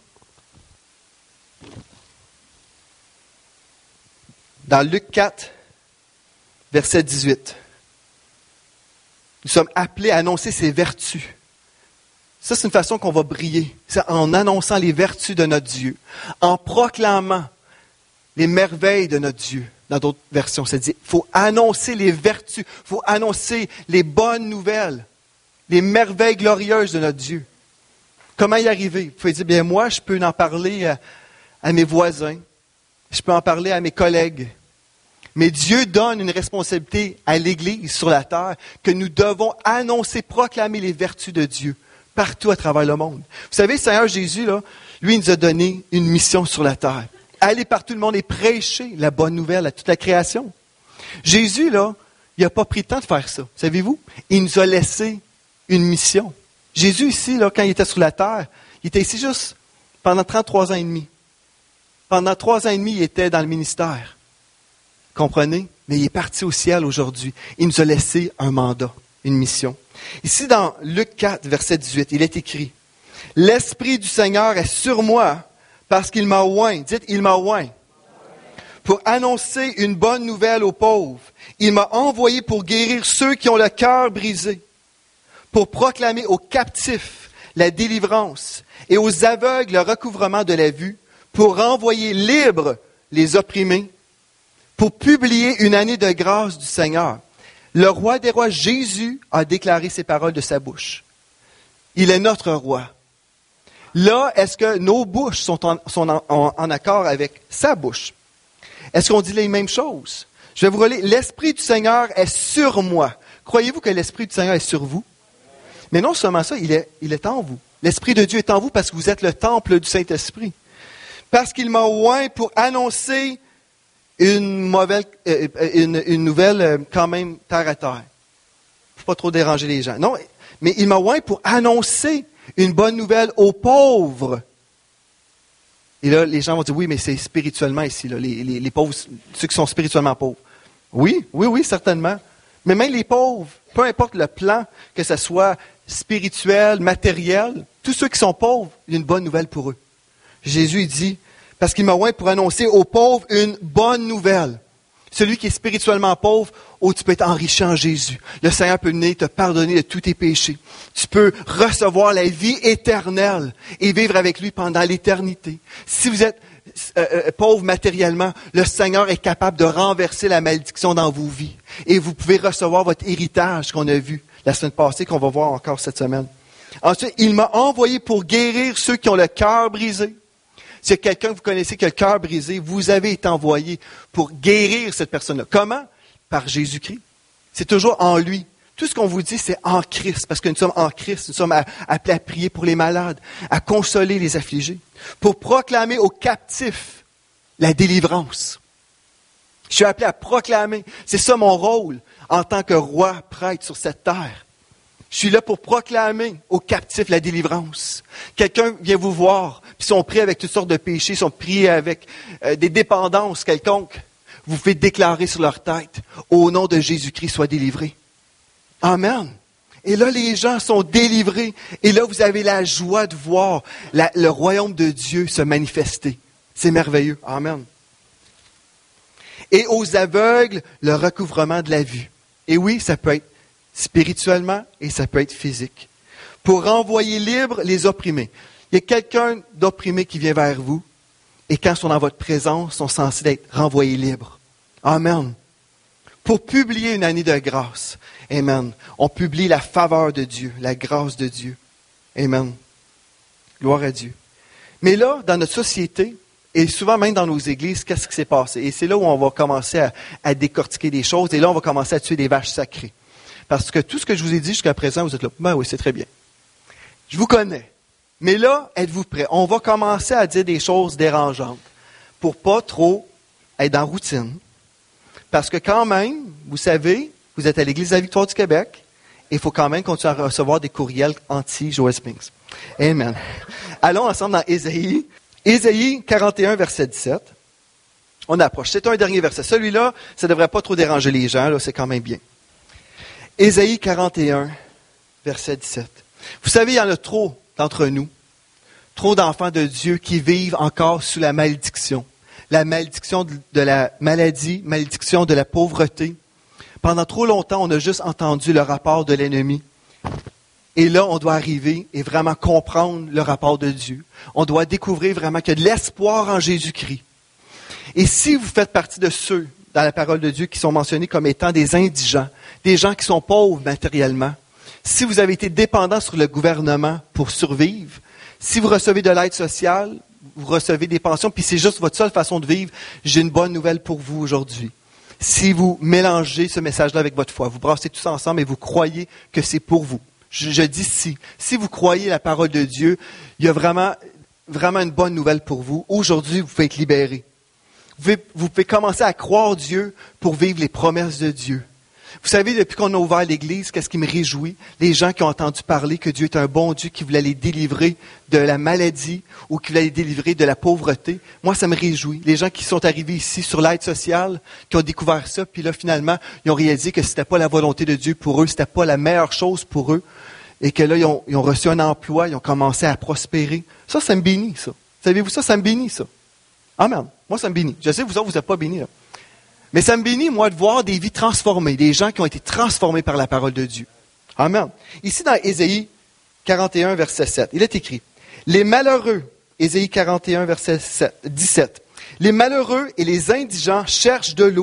S2: Dans Luc 4, verset 18. Nous sommes appelés à annoncer ses vertus. Ça, c'est une façon qu'on va briller. C'est en annonçant les vertus de notre Dieu, en proclamant les merveilles de notre Dieu. Dans d'autres versions, ça dit, il faut annoncer les vertus, il faut annoncer les bonnes nouvelles, les merveilles glorieuses de notre Dieu. Comment y arriver? Vous pouvez dire, bien moi, je peux en parler à mes voisins, je peux en parler à mes collègues. Mais Dieu donne une responsabilité à l'Église sur la terre que nous devons annoncer, proclamer les vertus de Dieu partout à travers le monde. Vous savez, le Seigneur Jésus, là, lui, il nous a donné une mission sur la terre. Aller par tout le monde et prêcher la bonne nouvelle à toute la création. Jésus, là, il n'a pas pris le temps de faire ça. Savez-vous? Il nous a laissé une mission. Jésus, ici, là, quand il était sur la terre, il était ici juste pendant 33 ans et demi. Pendant 3 ans et demi, il était dans le ministère. Comprenez? Mais il est parti au ciel aujourd'hui. Il nous a laissé un mandat, une mission. Ici, dans Luc 4, verset 18, il est écrit, « L'Esprit du Seigneur est sur moi, parce qu'il m'a oint. » Dites, « Il m'a oint. » Pour annoncer une bonne nouvelle aux pauvres. Il m'a envoyé pour guérir ceux qui ont le cœur brisé, pour proclamer aux captifs la délivrance et aux aveugles le recouvrement de la vue, pour renvoyer libres les opprimés pour publier une année de grâce du Seigneur. Le roi des rois, Jésus, a déclaré ces paroles de sa bouche. Il est notre roi. Là, est-ce que nos bouches sont en accord avec sa bouche? Est-ce qu'on dit les mêmes choses? Je vais vous relire. L'Esprit du Seigneur est sur moi. Croyez-vous que l'Esprit du Seigneur est sur vous? Mais non seulement ça, il est en vous. L'Esprit de Dieu est en vous parce que vous êtes le temple du Saint-Esprit. Parce qu'il m'a oint pour annoncer une nouvelle quand même terre à terre. Faut pas trop déranger les gens. Non, mais il m'a oint pour annoncer une bonne nouvelle aux pauvres. Et là, les gens vont dire, oui, mais c'est spirituellement ici, là, les pauvres, ceux qui sont spirituellement pauvres. Oui, certainement. Mais même les pauvres, peu importe le plan, que ce soit spirituel, matériel, tous ceux qui sont pauvres, il y a une bonne nouvelle pour eux. Jésus dit, parce qu'il m'a oint pour annoncer aux pauvres une bonne nouvelle. Celui qui est spirituellement pauvre, tu peux être enrichi en Jésus. Le Seigneur peut venir te pardonner de tous tes péchés. Tu peux recevoir la vie éternelle et vivre avec lui pendant l'éternité. Si vous êtes pauvre matériellement, le Seigneur est capable de renverser la malédiction dans vos vies. Et vous pouvez recevoir votre héritage qu'on a vu la semaine passée, qu'on va voir encore cette semaine. Ensuite, il m'a envoyé pour guérir ceux qui ont le cœur brisé. S'il y a quelqu'un que vous connaissez qui a le cœur brisé, vous avez été envoyé pour guérir cette personne-là. Comment? Par Jésus-Christ. C'est toujours en lui. Tout ce qu'on vous dit, c'est en Christ, parce que nous sommes en Christ. Nous sommes appelés à prier pour les malades, à consoler les affligés, pour proclamer aux captifs la délivrance. Je suis appelé à proclamer. C'est ça mon rôle en tant que roi prêtre sur cette terre. Je suis là pour proclamer aux captifs la délivrance. Quelqu'un vient vous voir, puis ils sont pris avec toutes sortes de péchés, ils sont pris avec des dépendances quelconques. Vous faites déclarer sur leur tête, au nom de Jésus-Christ, sois délivré. Amen. Et là, les gens sont délivrés. Et là, vous avez la joie de voir le royaume de Dieu se manifester. C'est merveilleux. Amen. Et aux aveugles, le recouvrement de la vue. Et oui, ça peut être spirituellement et ça peut être physique. Pour renvoyer libres les opprimés. Il y a quelqu'un d'opprimé qui vient vers vous et quand ils sont dans votre présence, ils sont censés être renvoyés libres. Amen. Pour publier une année de grâce. Amen. On publie la faveur de Dieu, la grâce de Dieu. Amen. Gloire à Dieu. Mais là, dans notre société, et souvent même dans nos églises, qu'est-ce qui s'est passé? Et c'est là où on va commencer à décortiquer des choses et là, on va commencer à tuer des vaches sacrées. Parce que tout ce que je vous ai dit jusqu'à présent, vous êtes là, ben oui, c'est très bien. Je vous connais. Mais là, êtes-vous prêts? On va commencer à dire des choses dérangeantes pour pas trop être dans la routine. Parce que quand même, vous savez, vous êtes à l'Église de la Victoire du Québec et il faut quand même continuer à recevoir des courriels anti-Joel Spinks. Amen. Allons ensemble dans Ésaïe. Ésaïe 41, verset 17. On approche. C'est un dernier verset. Celui-là, ça ne devrait pas trop déranger les gens. Là, c'est quand même bien. Ésaïe 41, verset 17. Vous savez, il y en a trop d'entre nous, trop d'enfants de Dieu qui vivent encore sous la malédiction. La malédiction de la maladie, malédiction de la pauvreté. Pendant trop longtemps, on a juste entendu le rapport de l'ennemi. Et là, on doit arriver et vraiment comprendre le rapport de Dieu. On doit découvrir vraiment qu'il y a de l'espoir en Jésus-Christ. Et si vous faites partie de ceux dans la parole de Dieu qui sont mentionnés comme étant des indigents, des gens qui sont pauvres matériellement, si vous avez été dépendant sur le gouvernement pour survivre, si vous recevez de l'aide sociale, vous recevez des pensions, puis c'est juste votre seule façon de vivre, j'ai une bonne nouvelle pour vous aujourd'hui. Si vous mélangez ce message-là avec votre foi, vous brassez tous ensemble et vous croyez que c'est pour vous. Je dis si. Si vous croyez la parole de Dieu, il y a vraiment une bonne nouvelle pour vous. Aujourd'hui, vous pouvez être libérés. Vous pouvez commencer à croire Dieu pour vivre les promesses de Dieu. Vous savez, depuis qu'on a ouvert l'Église, qu'est-ce qui me réjouit? Les gens qui ont entendu parler que Dieu est un bon Dieu qui voulait les délivrer de la maladie ou qui voulait les délivrer de la pauvreté. Moi, ça me réjouit. Les gens qui sont arrivés ici sur l'aide sociale, qui ont découvert ça, puis là, finalement, ils ont réalisé que c'était pas la volonté de Dieu pour eux, c'était pas la meilleure chose pour eux, et que là, ils ont reçu un emploi, ils ont commencé à prospérer. Ça me bénit, ça. Savez-vous ça me bénit, ça. Amen. Moi, ça me bénit. Je sais, vous autres, vous n'êtes pas bénis, là. Mais ça me bénit, moi, de voir des vies transformées, des gens qui ont été transformés par la parole de Dieu. Amen. Ici, dans Ésaïe 41, verset 7, il est écrit, « Les malheureux, Ésaïe 41, verset 17, « Les malheureux et les indigents cherchent de l'eau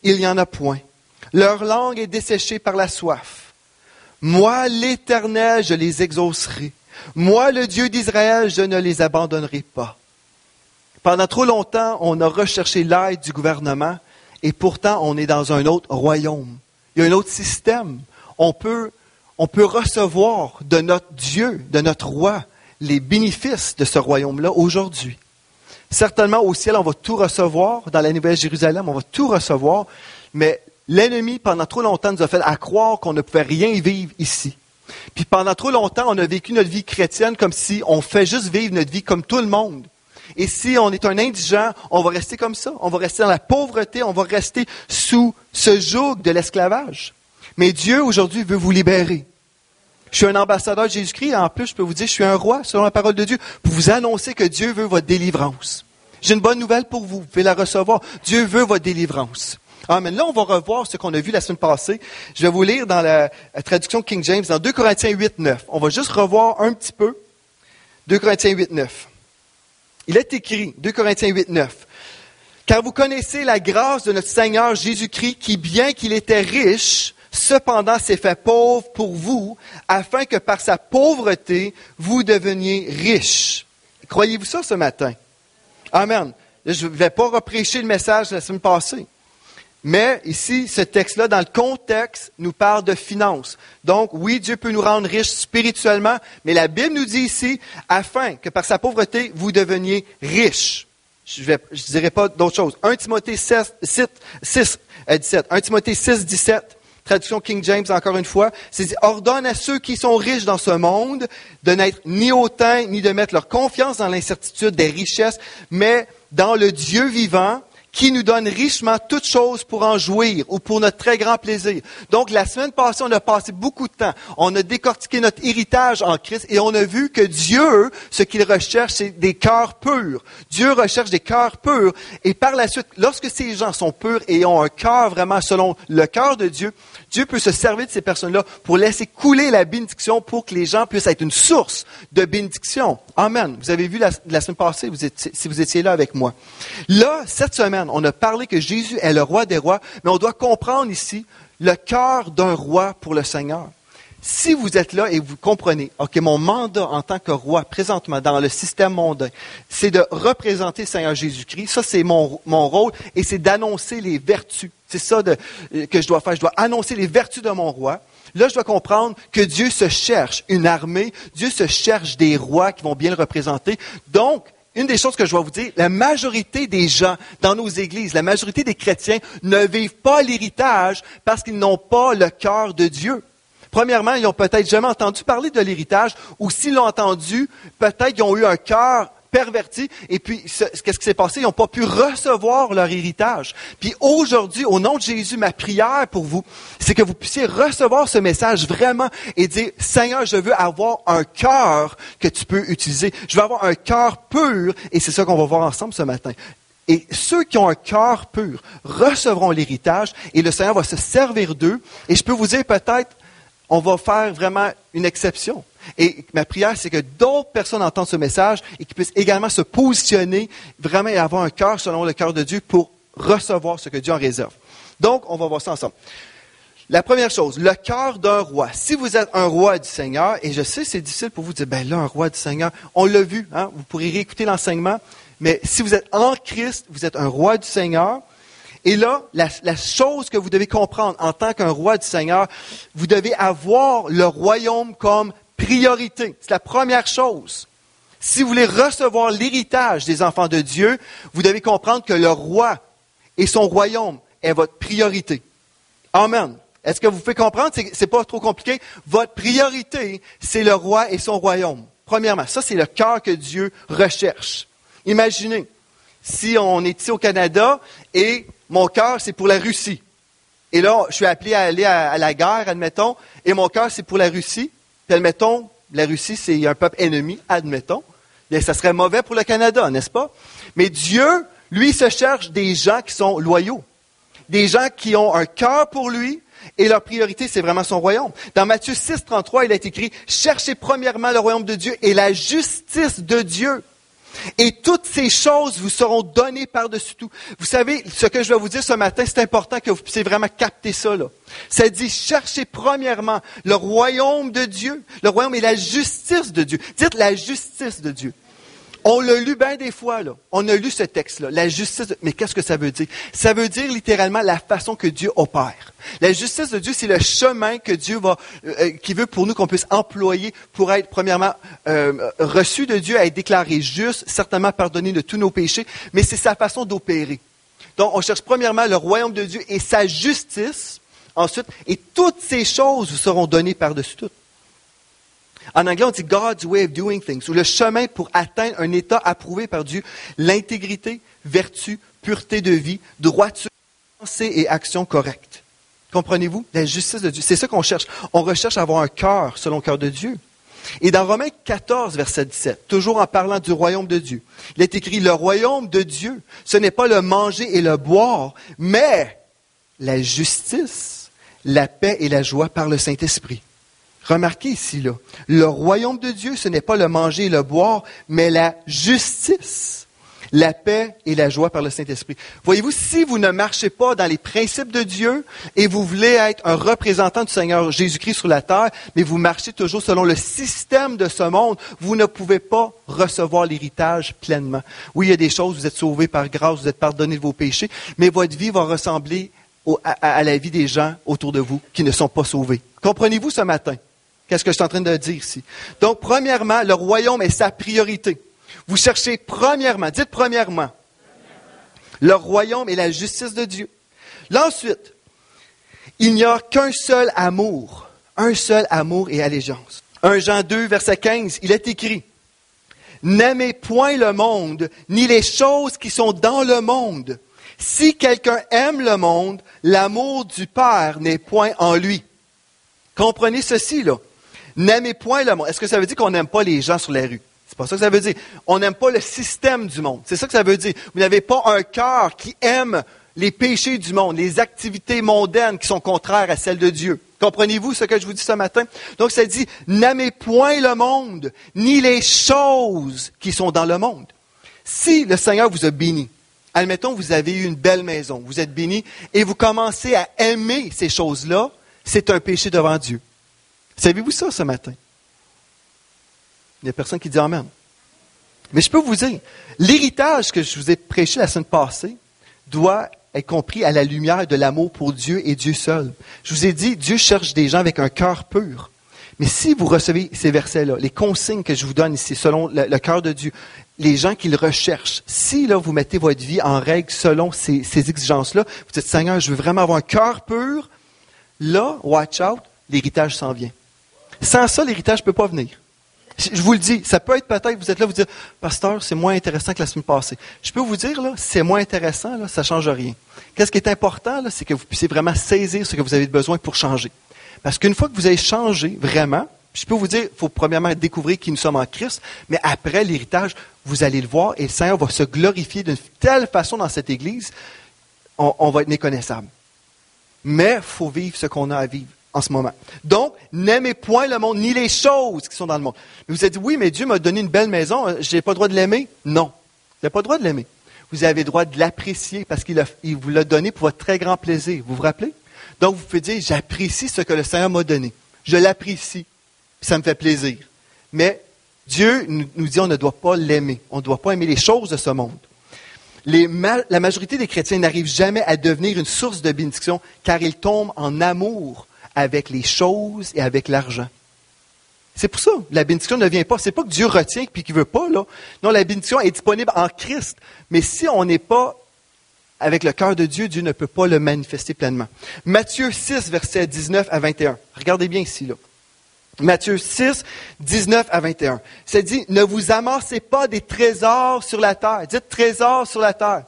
S2: il n'y en a point. Leur langue est desséchée par la soif. Moi, l'Éternel, je les exaucerai. Moi, le Dieu d'Israël, je ne les abandonnerai pas. Pendant trop longtemps, on a recherché l'aide du gouvernement et pourtant, on est dans un autre royaume. Il y a un autre système. On peut recevoir de notre Dieu, de notre roi, les bénéfices de ce royaume-là aujourd'hui. Certainement, au ciel, on va tout recevoir. Dans la Nouvelle Jérusalem, on va tout recevoir. Mais l'ennemi, pendant trop longtemps, nous a fait à croire qu'on ne pouvait rien vivre ici. Puis pendant trop longtemps, on a vécu notre vie chrétienne comme si on fait juste vivre notre vie comme tout le monde. Et si on est un indigent, on va rester comme ça. On va rester dans la pauvreté, on va rester sous ce joug de l'esclavage. Mais Dieu, aujourd'hui, veut vous libérer. Je suis un ambassadeur de Jésus-Christ et en plus, je peux vous dire, je suis un roi, selon la parole de Dieu, pour vous annoncer que Dieu veut votre délivrance. J'ai une bonne nouvelle pour vous, vous pouvez la recevoir. Dieu veut votre délivrance. Amen. Là, on va revoir ce qu'on a vu la semaine passée. Je vais vous lire dans la traduction King James, dans 2 Corinthiens 8, 9. On va juste revoir un petit peu. 2 Corinthiens 8, 9. Il est écrit, 2 Corinthiens 8, 9. « Car vous connaissez la grâce de notre Seigneur Jésus-Christ qui, bien qu'il était riche, cependant s'est fait pauvre pour vous, afin que par sa pauvreté, vous deveniez riches. » Croyez-vous ça ce matin? Amen. Là, je ne vais pas reprêcher le message de la semaine passée. Mais ici, ce texte-là, dans le contexte, nous parle de finances. Donc, oui, Dieu peut nous rendre riches spirituellement, mais la Bible nous dit ici, afin que par sa pauvreté, vous deveniez riches. Je ne dirai pas d'autre chose. 1 Timothée 6, 17. 1 Timothée 6, 17. Traduction King James, encore une fois. C'est dit, ordonne à ceux qui sont riches dans ce monde de n'être ni hautains, ni de mettre leur confiance dans l'incertitude des richesses, mais dans le Dieu vivant, qui nous donne richement toutes choses pour en jouir ou pour notre très grand plaisir. Donc, la semaine passée, on a passé beaucoup de temps. On a décortiqué notre héritage en Christ et on a vu que Dieu, ce qu'il recherche, c'est des cœurs purs. Dieu recherche des cœurs purs. Et par la suite, lorsque ces gens sont purs et ont un cœur vraiment selon le cœur de Dieu, Dieu peut se servir de ces personnes-là pour laisser couler la bénédiction pour que les gens puissent être une source de bénédiction. Amen. Vous avez vu la semaine passée, si vous étiez là avec moi. Là, cette semaine, on a parlé que Jésus est le roi des rois, mais on doit comprendre ici le cœur d'un roi pour le Seigneur. Si vous êtes là et vous comprenez, OK, mon mandat en tant que roi, présentement, dans le système mondain, c'est de représenter le Seigneur Jésus-Christ. Ça, c'est mon rôle et c'est d'annoncer les vertus. C'est ça que je dois faire. Je dois annoncer les vertus de mon roi. Là, je dois comprendre que Dieu se cherche une armée. Dieu se cherche des rois qui vont bien le représenter. Donc, une des choses que je dois vous dire, la majorité des gens dans nos églises, la majorité des chrétiens ne vivent pas l'héritage parce qu'ils n'ont pas le cœur de Dieu. Premièrement, ils n'ont peut-être jamais entendu parler de l'héritage, ou s'ils l'ont entendu, peut-être qu'ils ont eu un cœur perverti, et puis qu'est-ce qui s'est passé? Ils n'ont pas pu recevoir leur héritage. Puis aujourd'hui, au nom de Jésus, ma prière pour vous, c'est que vous puissiez recevoir ce message vraiment et dire, Seigneur, je veux avoir un cœur que tu peux utiliser. Je veux avoir un cœur pur, et c'est ça qu'on va voir ensemble ce matin. Et ceux qui ont un cœur pur recevront l'héritage, et le Seigneur va se servir d'eux, et je peux vous dire peut-être, on va faire vraiment une exception. Et ma prière, c'est que d'autres personnes entendent ce message et qu'ils puissent également se positionner vraiment et avoir un cœur selon le cœur de Dieu pour recevoir ce que Dieu en réserve. Donc, on va voir ça ensemble. La première chose, le cœur d'un roi. Si vous êtes un roi du Seigneur, et je sais c'est difficile pour vous de dire, ben là, un roi du Seigneur, on l'a vu, hein? Vous pourrez réécouter l'enseignement, mais si vous êtes en Christ, vous êtes un roi du Seigneur. Et là, la chose que vous devez comprendre en tant qu'un roi du Seigneur, vous devez avoir le royaume comme priorité. C'est la première chose. Si vous voulez recevoir l'héritage des enfants de Dieu, vous devez comprendre que le roi et son royaume est votre priorité. Amen. Est-ce que vous pouvez comprendre? C'est pas trop compliqué. Votre priorité, c'est le roi et son royaume. Premièrement, ça c'est le cœur que Dieu recherche. Imaginez, si on est ici au Canada et mon cœur, c'est pour la Russie. Et là, je suis appelé à aller à la guerre, admettons, et mon cœur, c'est pour la Russie. Puis admettons, la Russie, c'est un peuple ennemi, admettons. Bien, ça serait mauvais pour le Canada, n'est-ce pas? Mais Dieu, lui, se cherche des gens qui sont loyaux. Des gens qui ont un cœur pour lui, et leur priorité, c'est vraiment son royaume. Dans Matthieu 6, 33, il est écrit, « Cherchez premièrement le royaume de Dieu et la justice de Dieu. » Et toutes ces choses vous seront données par-dessus tout. Vous savez, ce que je vais vous dire ce matin, c'est important que vous puissiez vraiment capter ça, là. Ça dit, cherchez premièrement le royaume de Dieu. Le royaume et la justice de Dieu. Dites la justice de Dieu. On l'a lu bien des fois, là. On a lu ce texte-là, la justice. Mais qu'est-ce que ça veut dire? Ça veut dire littéralement la façon que Dieu opère. La justice de Dieu, c'est le chemin que Dieu qui veut pour nous qu'on puisse employer pour être premièrement reçu de Dieu, à être déclaré juste, certainement pardonné de tous nos péchés, mais c'est sa façon d'opérer. Donc, on cherche premièrement le royaume de Dieu et sa justice, ensuite, et toutes ces choses vous seront données par-dessus toutes. En anglais, on dit God's way of doing things, ou le chemin pour atteindre un état approuvé par Dieu, l'intégrité, vertu, pureté de vie, droiture, pensée et action correcte. Comprenez-vous? La justice de Dieu. C'est ça qu'on cherche. On recherche à avoir un cœur selon le cœur de Dieu. Et dans Romains 14, verset 17, toujours en parlant du royaume de Dieu, il est écrit, le royaume de Dieu, ce n'est pas le manger et le boire, mais la justice, la paix et la joie par le Saint-Esprit. Remarquez ici, là, le royaume de Dieu, ce n'est pas le manger et le boire, mais la justice, la paix et la joie par le Saint-Esprit. Voyez-vous, si vous ne marchez pas dans les principes de Dieu et vous voulez être un représentant du Seigneur Jésus-Christ sur la terre, mais vous marchez toujours selon le système de ce monde, vous ne pouvez pas recevoir l'héritage pleinement. Oui, il y a des choses, vous êtes sauvés par grâce, vous êtes pardonnés de vos péchés, mais votre vie va ressembler à la vie des gens autour de vous qui ne sont pas sauvés. Comprenez-vous ce matin? Qu'est-ce que je suis en train de dire ici? Donc, premièrement, le royaume est sa priorité. Vous cherchez premièrement, dites premièrement, le royaume et la justice de Dieu. Là, ensuite, il n'y a qu'un seul amour et allégeance. 1 Jean 2, verset 15, il est écrit, « N'aimez point le monde, ni les choses qui sont dans le monde. Si quelqu'un aime le monde, l'amour du Père n'est point en lui. » Comprenez ceci, là. N'aimez point le monde. Est-ce que ça veut dire qu'on n'aime pas les gens sur la rue? C'est pas ça que ça veut dire. On n'aime pas le système du monde. C'est ça que ça veut dire. Vous n'avez pas un cœur qui aime les péchés du monde, les activités mondaines qui sont contraires à celles de Dieu. Comprenez-vous ce que je vous dis ce matin? Donc, ça dit, n'aimez point le monde, ni les choses qui sont dans le monde. Si le Seigneur vous a béni, admettons, vous avez eu une belle maison, vous êtes béni, et vous commencez à aimer ces choses-là, c'est un péché devant Dieu. Savez-vous ça ce matin? Il y a personne qui dit Amen. Mais je peux vous dire, l'héritage que je vous ai prêché la semaine passée doit être compris à la lumière de l'amour pour Dieu et Dieu seul. Je vous ai dit, Dieu cherche des gens avec un cœur pur. Mais si vous recevez ces versets-là, les consignes que je vous donne ici, selon le cœur de Dieu, les gens qui le recherchent, si là, vous mettez votre vie en règle selon ces exigences-là, vous dites, Seigneur, je veux vraiment avoir un cœur pur, là, watch out, l'héritage s'en vient. Sans ça, l'héritage ne peut pas venir. Je vous le dis, ça peut être peut-être, vous êtes là, vous dites, pasteur, c'est moins intéressant que la semaine passée. Je peux vous dire, là, c'est moins intéressant, là, ça ne change rien. Qu'est-ce qui est important, là, c'est que vous puissiez vraiment saisir ce que vous avez besoin pour changer. Parce qu'une fois que vous avez changé, vraiment, je peux vous dire, il faut premièrement découvrir qui nous sommes en Christ, mais après l'héritage, vous allez le voir et le Seigneur va se glorifier d'une telle façon dans cette Église, on va être méconnaissable. Mais il faut vivre ce qu'on a à vivre en ce moment. Donc, n'aimez point le monde, ni les choses qui sont dans le monde. Mais vous avez dit, oui, mais Dieu m'a donné une belle maison, je n'ai pas le droit de l'aimer? Non, vous n'avez pas le droit de l'aimer. Vous avez le droit de l'apprécier parce qu'il vous l'a donné pour votre très grand plaisir. Vous vous rappelez? Donc, vous pouvez dire, j'apprécie ce que le Seigneur m'a donné. Je l'apprécie, ça me fait plaisir. Mais Dieu nous dit, on ne doit pas l'aimer. On ne doit pas aimer les choses de ce monde. La majorité des chrétiens n'arrivent jamais à devenir une source de bénédiction car ils tombent en amour avec les choses et avec l'argent. C'est pour ça, la bénédiction ne vient pas. C'est pas que Dieu retient puis qu'il veut pas, là. Non, la bénédiction est disponible en Christ. Mais si on n'est pas avec le cœur de Dieu, Dieu ne peut pas le manifester pleinement. Matthieu 6, versets 19 à 21. Regardez bien ici, là. Matthieu 6, 19 à 21. Ça dit, ne vous amassez pas des trésors sur la terre. Dites trésors sur la terre.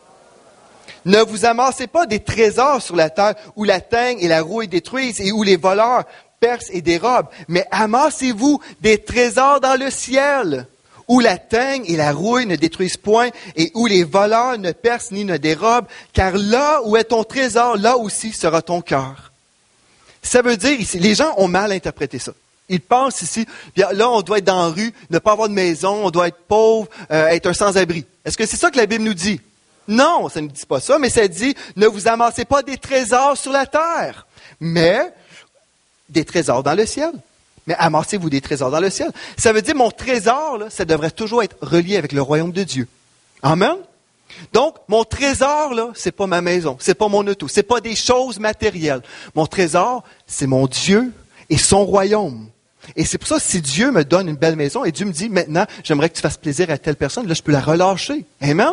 S2: Ne vous amassez pas des trésors sur la terre où la teigne et la rouille détruisent et où les voleurs percent et dérobent. Mais amassez-vous des trésors dans le ciel où la teigne et la rouille ne détruisent point et où les voleurs ne percent ni ne dérobent. Car là où est ton trésor, là aussi sera ton cœur. Ça veut dire ici, les gens ont mal interprété ça. Il pense ici, puis là, on doit être dans la rue, ne pas avoir de maison, on doit être pauvre, être un sans-abri. Est-ce que c'est ça que la Bible nous dit? Non, ça ne dit pas ça, mais ça dit, ne vous amassez pas des trésors sur la terre, mais des trésors dans le ciel. Mais amassez-vous des trésors dans le ciel. Ça veut dire, mon trésor, là, ça devrait toujours être relié avec le royaume de Dieu. Amen? Donc, mon trésor, là, c'est pas ma maison, c'est pas mon auto, c'est pas des choses matérielles. Mon trésor, c'est mon Dieu et son royaume. Et c'est pour ça, si Dieu me donne une belle maison et Dieu me dit, maintenant, j'aimerais que tu fasses plaisir à telle personne, là, je peux la relâcher. Amen?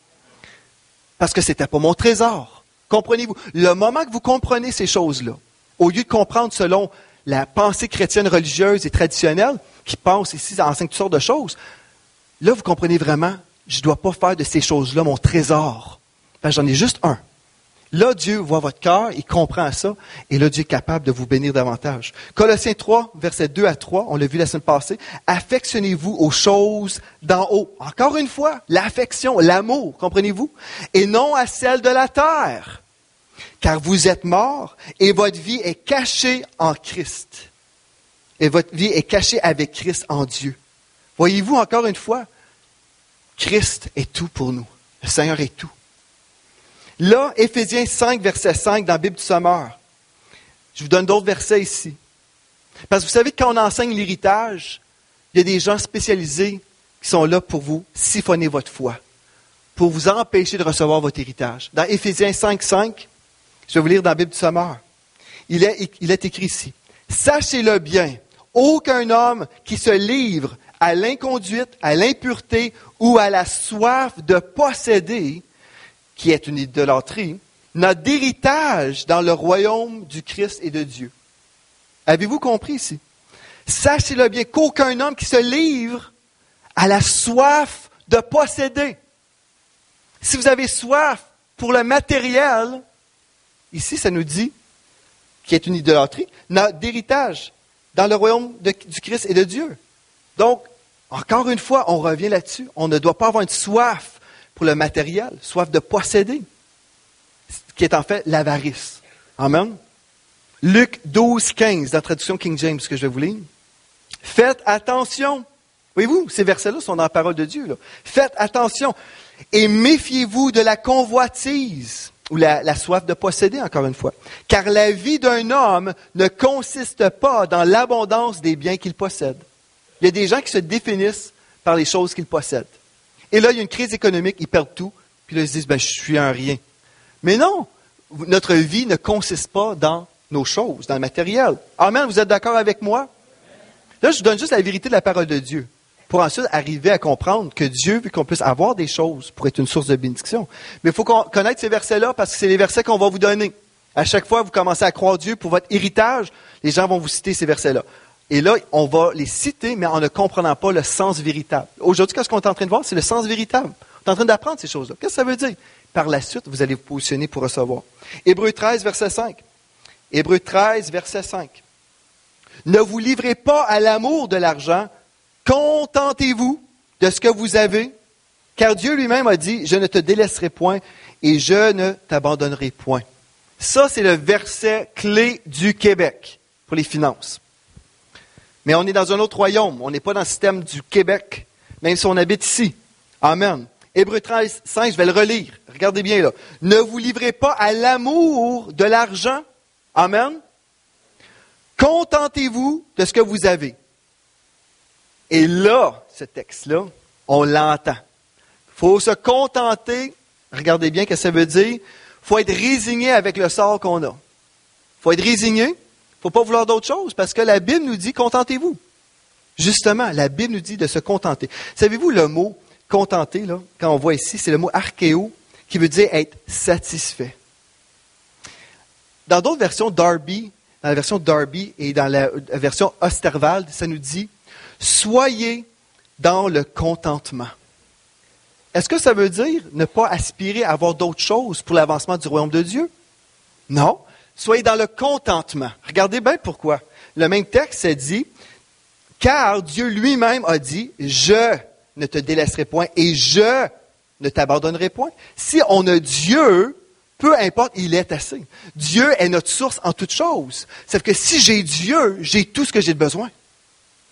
S2: Parce que c'était pas mon trésor. Comprenez-vous? Le moment que vous comprenez ces choses-là, au lieu de comprendre selon la pensée chrétienne religieuse et traditionnelle, qui pense ici, ça enseigne toutes sortes de choses, là, vous comprenez vraiment, je ne dois pas faire de ces choses-là mon trésor. Parce que j'en ai juste un. Là, Dieu voit votre cœur, il comprend ça, et là, Dieu est capable de vous bénir davantage. Colossiens 3, versets 2 à 3, on l'a vu la semaine passée, affectionnez-vous aux choses d'en haut. Encore une fois, l'affection, l'amour, comprenez-vous? Et non à celles de la terre. Car vous êtes morts, et votre vie est cachée en Christ. Et votre vie est cachée avec Christ en Dieu. Voyez-vous, encore une fois, Christ est tout pour nous. Le Seigneur est tout. Là, Éphésiens 5, verset 5, dans la Bible du Sommeur. Je vous donne d'autres versets ici. Parce que vous savez, quand on enseigne l'héritage, il y a des gens spécialisés qui sont là pour vous siphonner votre foi, pour vous empêcher de recevoir votre héritage. Dans Éphésiens 5, 5, je vais vous lire dans la Bible du Sommeur. Il est écrit ici. Sachez-le bien, aucun homme qui se livre à l'inconduite, à l'impureté ou à la soif de posséder, qui est une idolâtrie, n'a d'héritage dans le royaume du Christ et de Dieu. Avez-vous compris ici? Sachez-le bien qu'aucun homme qui se livre à la soif de posséder. Si vous avez soif pour le matériel, ici ça nous dit, qui est une idolâtrie, n'a d'héritage dans le royaume du Christ et de Dieu. Donc, encore une fois, on revient là-dessus. On ne doit pas avoir une soif pour le matériel, soif de posséder, qui est en fait l'avarice. Amen. Luc 12, 15, dans la traduction King James, que je vais vous lire. Faites attention. Voyez-vous, ces versets-là sont dans la parole de Dieu. Là. Faites attention et méfiez-vous de la convoitise, ou la soif de posséder, encore une fois. Car la vie d'un homme ne consiste pas dans l'abondance des biens qu'il possède. Il y a des gens qui se définissent par les choses qu'ils possèdent. Et là, il y a une crise économique, ils perdent tout, puis là, ils se disent, je suis un rien. Mais non, notre vie ne consiste pas dans nos choses, dans le matériel. Amen, vous êtes d'accord avec moi? Là, je vous donne juste la vérité de la parole de Dieu, pour ensuite arriver à comprendre que Dieu veut qu'on puisse avoir des choses pour être une source de bénédiction. Mais il faut connaître ces versets-là, parce que c'est les versets qu'on va vous donner. À chaque fois que vous commencez à croire Dieu pour votre héritage, les gens vont vous citer ces versets-là. Et là, on va les citer, mais en ne comprenant pas le sens véritable. Aujourd'hui, qu'est-ce qu'on est en train de voir? C'est le sens véritable. On est en train d'apprendre ces choses-là. Qu'est-ce que ça veut dire? Par la suite, vous allez vous positionner pour recevoir. Hébreux 13, verset 5. Hébreux 13, verset 5. Ne vous livrez pas à l'amour de l'argent, contentez-vous de ce que vous avez, car Dieu lui-même a dit, je ne te délaisserai point et je ne t'abandonnerai point. Ça, c'est le verset clé du Québec pour les finances. Mais on est dans un autre royaume. On n'est pas dans le système du Québec, même si on habite ici. Amen. Hébreux 13, 5, je vais le relire. Regardez bien là. Ne vous livrez pas à l'amour de l'argent. Amen. Contentez-vous de ce que vous avez. Et là, ce texte-là, on l'entend. Il faut se contenter. Regardez bien ce que ça veut dire. Il faut être résigné avec le sort qu'on a. Il faut être résigné. Il ne faut pas vouloir d'autre chose, parce que la Bible nous dit « contentez-vous ». Justement, la Bible nous dit de se contenter. Savez-vous le mot « contenter », là, quand on voit ici, c'est le mot « archéo », qui veut dire être satisfait. Dans d'autres versions, Darby, dans la version Darby et dans la version Osterwald, ça nous dit « soyez dans le contentement ». Est-ce que ça veut dire ne pas aspirer à avoir d'autres choses pour l'avancement du royaume de Dieu? Non. Soyez dans le contentement. Regardez bien pourquoi. Le même texte, ça dit, car Dieu lui-même a dit, je ne te délaisserai point et je ne t'abandonnerai point. Si on a Dieu, peu importe, il est assez. Dieu est notre source en toutes choses. C'est que si j'ai Dieu, j'ai tout ce que j'ai besoin.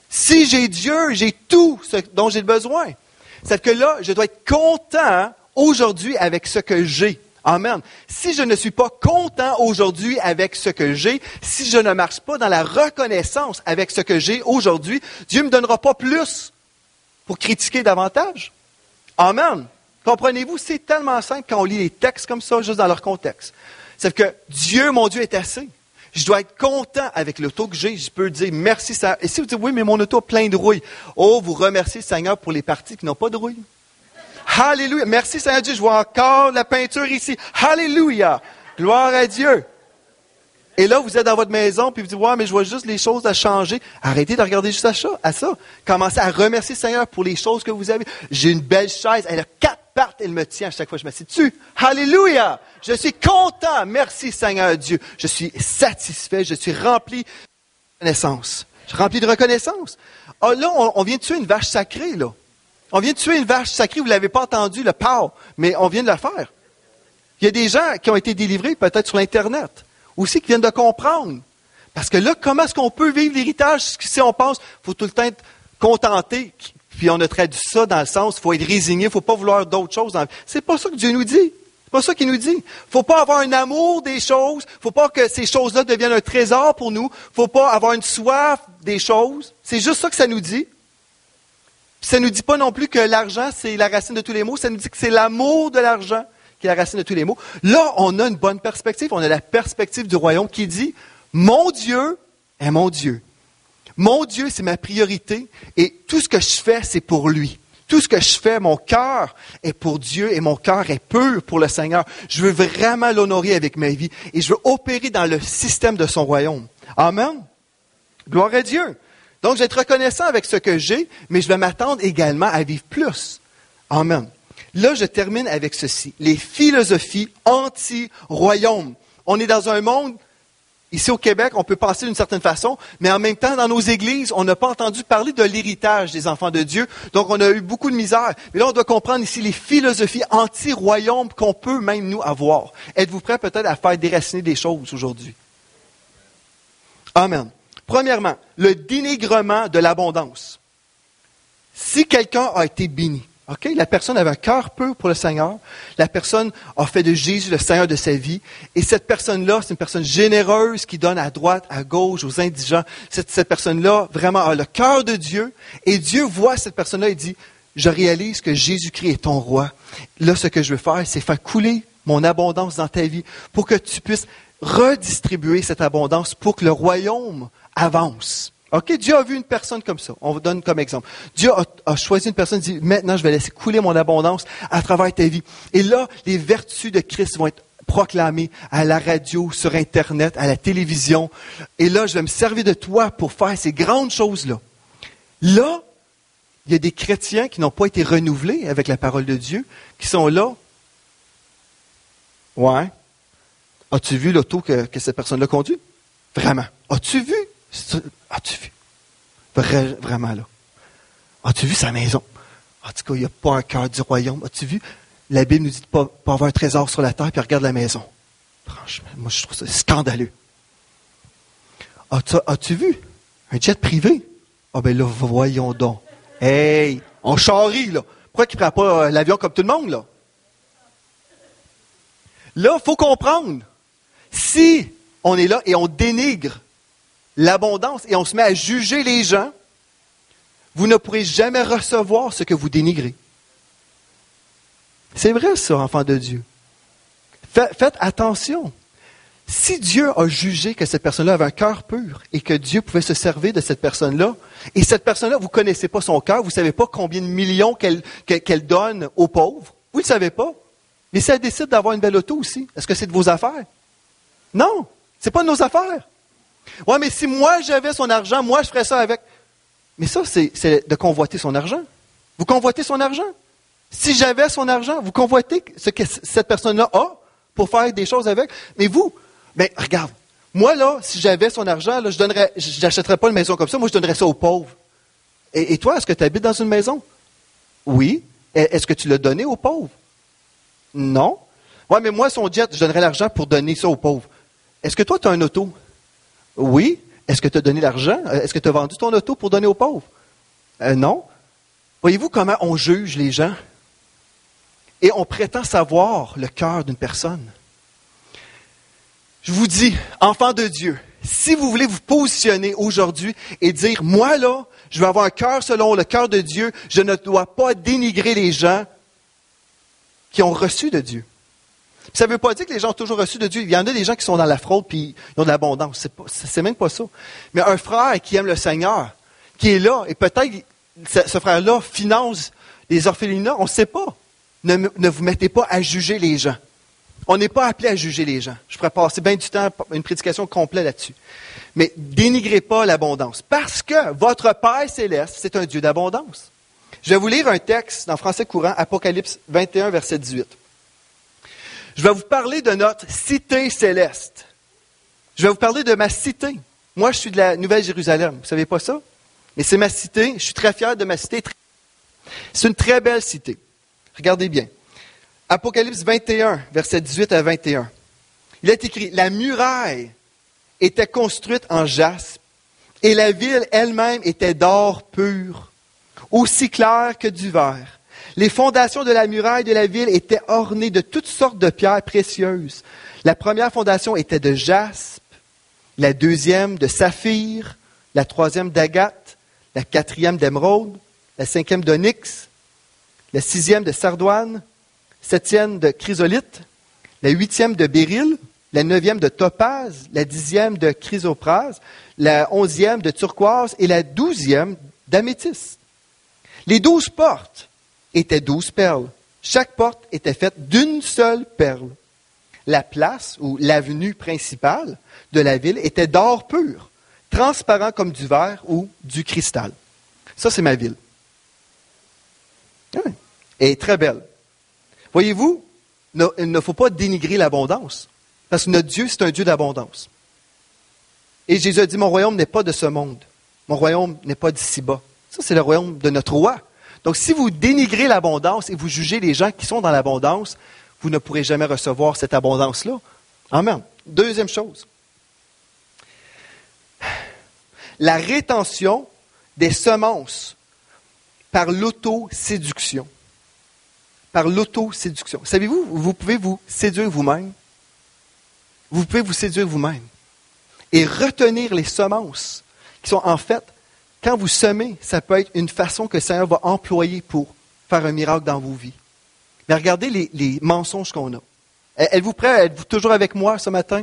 S2: Si j'ai Dieu, j'ai tout ce dont j'ai besoin. C'est que là, je dois être content aujourd'hui avec ce que j'ai. Amen. Si je ne suis pas content aujourd'hui avec ce que j'ai, si je ne marche pas dans la reconnaissance avec ce que j'ai aujourd'hui, Dieu ne me donnera pas plus pour critiquer davantage. Amen. Comprenez-vous, c'est tellement simple quand on lit les textes comme ça, juste dans leur contexte. C'est que Dieu, mon Dieu, est assez. Je dois être content avec l'auto que j'ai. Je peux dire merci, Seigneur. Et si vous dites, oui, mais mon auto a plein de rouille. Oh, vous remerciez le Seigneur pour les parties qui n'ont pas de rouille. Alléluia. Merci, Seigneur Dieu. Je vois encore la peinture ici. Alléluia. Gloire à Dieu. Et là, vous êtes dans votre maison, puis vous dites, ouais, mais je vois juste les choses à changer. Arrêtez de regarder juste à ça. Commencez à remercier le Seigneur pour les choses que vous avez. J'ai une belle chaise. Elle a 4 pattes. Elle me tient à chaque fois que je m'assieds dessus. Alléluia. Je suis content. Merci, Seigneur Dieu. Je suis satisfait. Je suis rempli de reconnaissance. Je suis rempli de reconnaissance. Ah, là, on vient de tuer une vache sacrée, là. On vient de tuer une vache sacrée. Vous ne l'avez pas entendu, le pow, mais on vient de le faire. Il y a des gens qui ont été délivrés, peut-être sur l'Internet, aussi qui viennent de comprendre. Parce que là, comment est-ce qu'on peut vivre l'héritage si on pense, il faut tout le temps être contenté, puis on a traduit ça dans le sens, il faut être résigné, il ne faut pas vouloir d'autres choses. C'est pas ça que Dieu nous dit. C'est pas ça qu'il nous dit. Il ne faut pas avoir un amour des choses. Il ne faut pas que ces choses-là deviennent un trésor pour nous. Il ne faut pas avoir une soif des choses. C'est juste ça que ça nous dit. Ça ne nous dit pas non plus que l'argent, c'est la racine de tous les maux. Ça nous dit que c'est l'amour de l'argent qui est la racine de tous les maux. Là, on a une bonne perspective. On a la perspective du royaume qui dit, mon Dieu est mon Dieu. Mon Dieu, c'est ma priorité. Et tout ce que je fais, c'est pour lui. Tout ce que je fais, mon cœur est pour Dieu et mon cœur est pur pour le Seigneur. Je veux vraiment l'honorer avec ma vie et je veux opérer dans le système de son royaume. Amen. Gloire à Dieu. Donc, je vais être reconnaissant avec ce que j'ai, mais je vais m'attendre également à vivre plus. Amen. Là, je termine avec ceci. Les philosophies anti-royaume. On est dans un monde, ici au Québec, on peut penser d'une certaine façon, mais en même temps, dans nos églises, on n'a pas entendu parler de l'héritage des enfants de Dieu. Donc, on a eu beaucoup de misère. Mais là, on doit comprendre ici les philosophies anti-royaume qu'on peut même nous avoir. Êtes-vous prêts peut-être à faire déraciner des choses aujourd'hui? Amen. Premièrement, le dénigrement de l'abondance. Si quelqu'un a été béni, okay, la personne avait un cœur pur pour le Seigneur, la personne a fait de Jésus le Seigneur de sa vie, et cette personne-là, c'est une personne généreuse qui donne à droite, à gauche, aux indigents. Cette personne-là, vraiment, a le cœur de Dieu, et Dieu voit cette personne-là et dit, je réalise que Jésus-Christ est ton roi. Là, ce que je veux faire, c'est faire couler mon abondance dans ta vie pour que tu puisses redistribuer cette abondance pour que le royaume avance. OK? Dieu a vu une personne comme ça. On vous donne comme exemple. Dieu a choisi une personne et dit, maintenant, je vais laisser couler mon abondance à travers ta vie. Et là, les vertus de Christ vont être proclamées à la radio, sur Internet, à la télévision. Et là, je vais me servir de toi pour faire ces grandes choses-là. Là, il y a des chrétiens qui n'ont pas été renouvelés avec la parole de Dieu, qui sont là. Ouais. As-tu vu l'auto que cette personne-là conduit? Vraiment. As-tu vu? As-tu vu? Vraiment là. As-tu vu sa maison? En tout cas, il n'y a pas un cœur du royaume. As-tu vu? La Bible nous dit de ne pas avoir un trésor sur la terre, puis regarde la maison. Franchement, moi je trouve ça scandaleux. As-tu vu? Un jet privé? Ah ben là, voyons donc. Hey! On charrie, là. Pourquoi il ne prend pas l'avion comme tout le monde, là? Là, il faut comprendre. Si on est là et on dénigre l'abondance et on se met à juger les gens, vous ne pourrez jamais recevoir ce que vous dénigrez. C'est vrai ça, enfants de Dieu. Faites attention. Si Dieu a jugé que cette personne-là avait un cœur pur et que Dieu pouvait se servir de cette personne-là, et cette personne-là, vous ne connaissez pas son cœur, vous ne savez pas combien de millions qu'elle donne aux pauvres, vous ne le savez pas. Mais si elle décide d'avoir une belle auto aussi, est-ce que c'est de vos affaires? Non, ce n'est pas de nos affaires. Oui, mais si moi j'avais son argent, moi je ferais ça avec. Mais ça, c'est de convoiter son argent. Vous convoitez son argent. Si j'avais son argent, vous convoitez ce que cette personne-là a pour faire des choses avec. Mais vous, ben regarde, moi là, si j'avais son argent, là, je n'achèterais pas une maison comme ça, moi je donnerais ça aux pauvres. Et toi, est-ce que tu habites dans une maison? Oui. Est-ce que tu l'as donné aux pauvres? Non. Oui, mais moi, son jet, je donnerais l'argent pour donner ça aux pauvres. Est-ce que toi, tu as un auto? Oui. Est-ce que tu as donné l'argent? Est-ce que tu as vendu ton auto pour donner aux pauvres? Non. Voyez-vous comment on juge les gens? Et on prétend savoir le cœur d'une personne. Je vous dis, enfants de Dieu, si vous voulez vous positionner aujourd'hui et dire, moi là, je veux avoir un cœur selon le cœur de Dieu, je ne dois pas dénigrer les gens qui ont reçu de Dieu. Ça ne veut pas dire que les gens ont toujours reçu de Dieu. Il y en a des gens qui sont dans la fraude puis ils ont de l'abondance. C'est même pas ça. Mais un frère qui aime le Seigneur, qui est là, et peut-être ce frère-là finance les orphelinats, on ne sait pas. Ne vous mettez pas à juger les gens. On n'est pas appelé à juger les gens. Je pourrais passer bien du temps, une prédication complète là-dessus. Mais dénigrez pas l'abondance. Parce que votre Père céleste, c'est un Dieu d'abondance. Je vais vous lire un texte dans Français courant, Apocalypse 21, verset 18. Je vais vous parler de notre cité céleste. Je vais vous parler de ma cité. Moi, je suis de la Nouvelle-Jérusalem. Vous ne savez pas ça? Mais c'est ma cité. Je suis très fier de ma cité. C'est une très belle cité. Regardez bien. Apocalypse 21, versets 18 à 21. Il est écrit, « La muraille était construite en jaspe, et la ville elle-même était d'or pur, aussi clair que du verre. Les fondations de la muraille de la ville étaient ornées de toutes sortes de pierres précieuses. La première fondation était de jaspe, la deuxième de saphir, la troisième d'agate, la quatrième d'émeraude, la cinquième d'onyx, la sixième de sardoine, septième de chrysolite, la huitième de béryl, la neuvième de topaze, la dixième de chrysoprase, la onzième de turquoise et la douzième d'améthyste. Les 12 portes étaient 12 perles. Chaque porte était faite d'une seule perle. La place ou l'avenue principale de la ville était d'or pur, transparent comme du verre ou du cristal. Ça, c'est ma ville. Oui. Elle est très belle. Voyez-vous, il ne faut pas dénigrer l'abondance, parce que notre Dieu, c'est un Dieu d'abondance. Et Jésus a dit, mon royaume n'est pas de ce monde. Mon royaume n'est pas d'ici-bas. Ça, c'est le royaume de notre roi. Donc, si vous dénigrez l'abondance et vous jugez les gens qui sont dans l'abondance, vous ne pourrez jamais recevoir cette abondance-là. Amen. Deuxième chose. La rétention des semences par l'autoséduction. Par l'autoséduction. Savez-vous, vous pouvez vous séduire vous-même. Vous pouvez vous séduire vous-même. Et retenir les semences qui sont en fait, quand vous semez, ça peut être une façon que le Seigneur va employer pour faire un miracle dans vos vies. Mais regardez les mensonges qu'on a. Êtes-vous prêts? Êtes-vous toujours avec moi ce matin?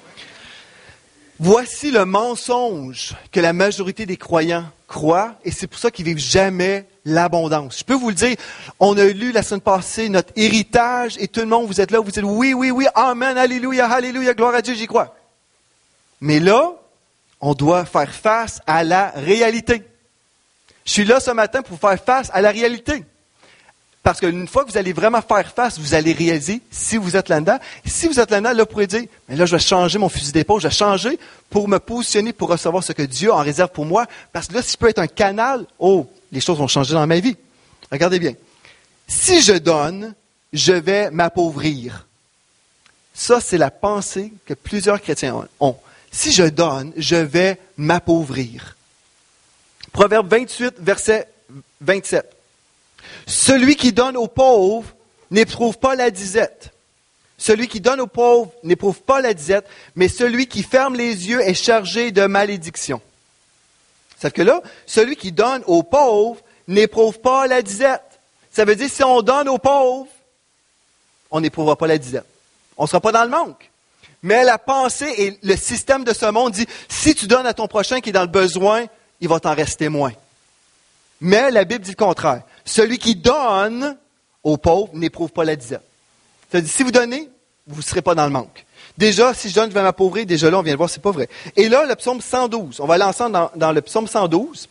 S2: Voici le mensonge que la majorité des croyants croient, et c'est pour ça qu'ils ne vivent jamais l'abondance. Je peux vous le dire, on a lu la semaine passée notre héritage, et tout le monde, vous êtes là, vous dites oui, oui, oui, amen, alléluia, alléluia, gloire à Dieu, j'y crois. Mais là, on doit faire face à la réalité. Je suis là ce matin pour faire face à la réalité. Parce qu'une fois que vous allez vraiment faire face, vous allez réaliser si vous êtes là-dedans. Et si vous êtes là-dedans, là, vous pourrez dire, mais là, je vais changer mon fusil d'épaule, je vais changer pour me positionner, pour recevoir ce que Dieu en réserve pour moi. Parce que là, si je peux être un canal, les choses vont changer dans ma vie. Regardez bien. Si je donne, je vais m'appauvrir. Ça, c'est la pensée que plusieurs chrétiens ont. Si je donne, je vais m'appauvrir. Proverbe 28, verset 27. Celui qui donne aux pauvres n'éprouve pas la disette. Celui qui donne aux pauvres n'éprouve pas la disette, mais celui qui ferme les yeux est chargé de malédiction. Sauf que là, celui qui donne aux pauvres n'éprouve pas la disette. Ça veut dire, si on donne aux pauvres, on n'éprouvera pas la disette. On ne sera pas dans le manque. Mais la pensée et le système de ce monde dit, si tu donnes à ton prochain qui est dans le besoin, il va t'en rester moins. Mais la Bible dit le contraire. Celui qui donne aux pauvres n'éprouve pas la disette. C'est-à-dire, si vous donnez, vous ne serez pas dans le manque. Déjà, si je donne, je vais m'appauvrir. Déjà là, on vient de voir, c'est pas vrai. Et là, le psaume 112. On va aller ensemble dans le psaume 112.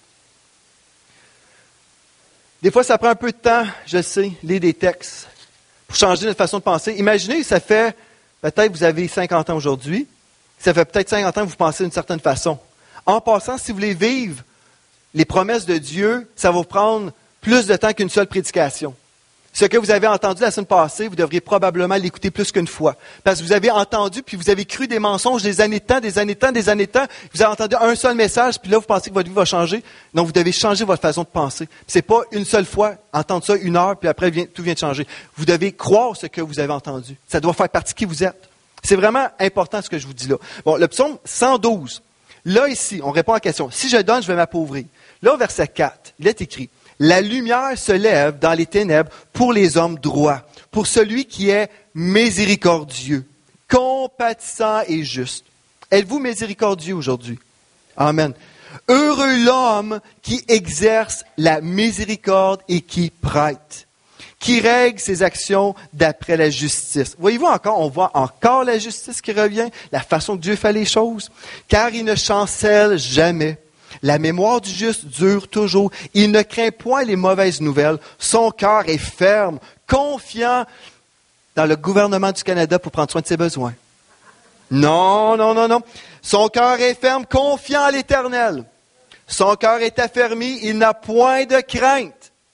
S2: Des fois, ça prend un peu de temps, je sais, lire des textes pour changer notre façon de penser. Imaginez, ça fait, peut-être vous avez 50 ans aujourd'hui, ça fait peut-être 50 ans que vous pensez d'une certaine façon. En passant, si vous voulez vivre les promesses de Dieu, ça va vous prendre plus de temps qu'une seule prédication. Ce que vous avez entendu la semaine passée, vous devriez probablement l'écouter plus qu'une fois. Parce que vous avez entendu, puis vous avez cru des mensonges des années de temps. Vous avez entendu un seul message, puis là, vous pensez que votre vie va changer. Non, vous devez changer votre façon de penser. C'est pas une seule fois, entendre ça 1 heure, puis après, tout vient de changer. Vous devez croire ce que vous avez entendu. Ça doit faire partie de qui vous êtes. C'est vraiment important ce que je vous dis là. Bon, le psaume 112. Là, ici, on répond à la question. Si je donne, je vais m'appauvrir. Là, au verset 4, il est écrit. La lumière se lève dans les ténèbres pour les hommes droits, pour celui qui est miséricordieux, compatissant et juste. Êtes-vous miséricordieux aujourd'hui? Amen. Heureux l'homme qui exerce la miséricorde et qui prête, qui règle ses actions d'après la justice. Voyez-vous encore, on voit encore la justice qui revient, la façon que Dieu fait les choses, car il ne chancelle jamais. La mémoire du juste dure toujours. Il ne craint point les mauvaises nouvelles. Son cœur est ferme, confiant dans le gouvernement du Canada pour prendre soin de ses besoins. Non. Son cœur est ferme, confiant à l'Éternel. Son cœur est affermi, il n'a point de crainte.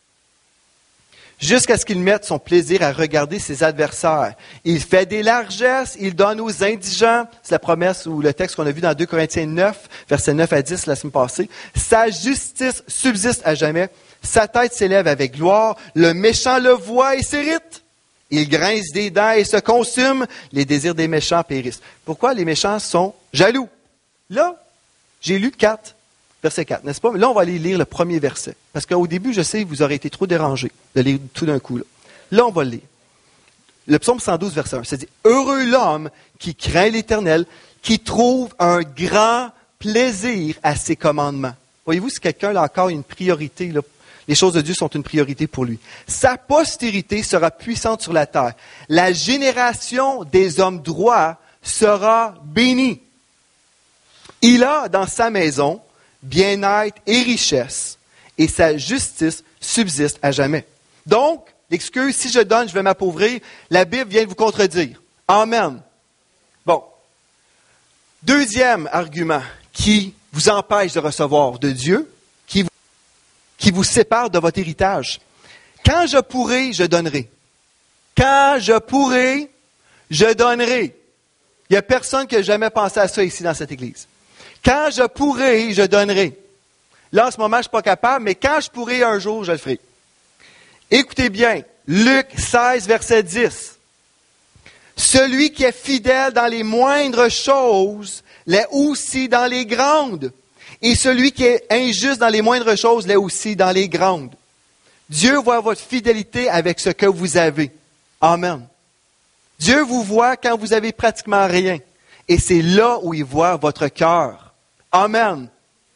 S2: Jusqu'à ce qu'il mette son plaisir à regarder ses adversaires. Il fait des largesses, il donne aux indigents. C'est la promesse ou le texte qu'on a vu dans 2 Corinthiens 9, versets 9 à 10 la semaine passée. Sa justice subsiste à jamais. Sa tête s'élève avec gloire. Le méchant le voit et s'irrite. Il grince des dents et se consume. Les désirs des méchants périssent. Pourquoi les méchants sont jaloux? Là, j'ai lu 4. Verset 4, n'est-ce pas? Mais là, on va aller lire le premier verset. Parce qu'au début, je sais, vous aurez été trop dérangés de lire tout d'un coup. Là, on va le lire. Le psaume 112, verset 1, ça dit « Heureux l'homme qui craint l'Éternel, qui trouve un grand plaisir à ses commandements. » Voyez-vous, si quelqu'un a encore une priorité, là, les choses de Dieu sont une priorité pour lui. « Sa postérité sera puissante sur la terre. La génération des hommes droits sera bénie. Il a dans sa maison bien-être et richesse, et sa justice subsiste à jamais. » Donc, l'excuse, si je donne, je vais m'appauvrir, la Bible vient de vous contredire. Amen. Bon. Deuxième argument qui vous empêche de recevoir de Dieu, qui vous sépare de votre héritage. Quand je pourrai, je donnerai. Quand je pourrai, je donnerai. Il n'y a personne qui n'a jamais pensé à ça ici dans cette église. Quand je pourrai, je donnerai. Là, en ce moment, je ne suis pas capable, mais quand je pourrai un jour, je le ferai. Écoutez bien, Luc 16, verset 10. Celui qui est fidèle dans les moindres choses l'est aussi dans les grandes. Et celui qui est injuste dans les moindres choses l'est aussi dans les grandes. Dieu voit votre fidélité avec ce que vous avez. Amen. Dieu vous voit quand vous avez pratiquement rien. Et c'est là où il voit votre cœur. Amen.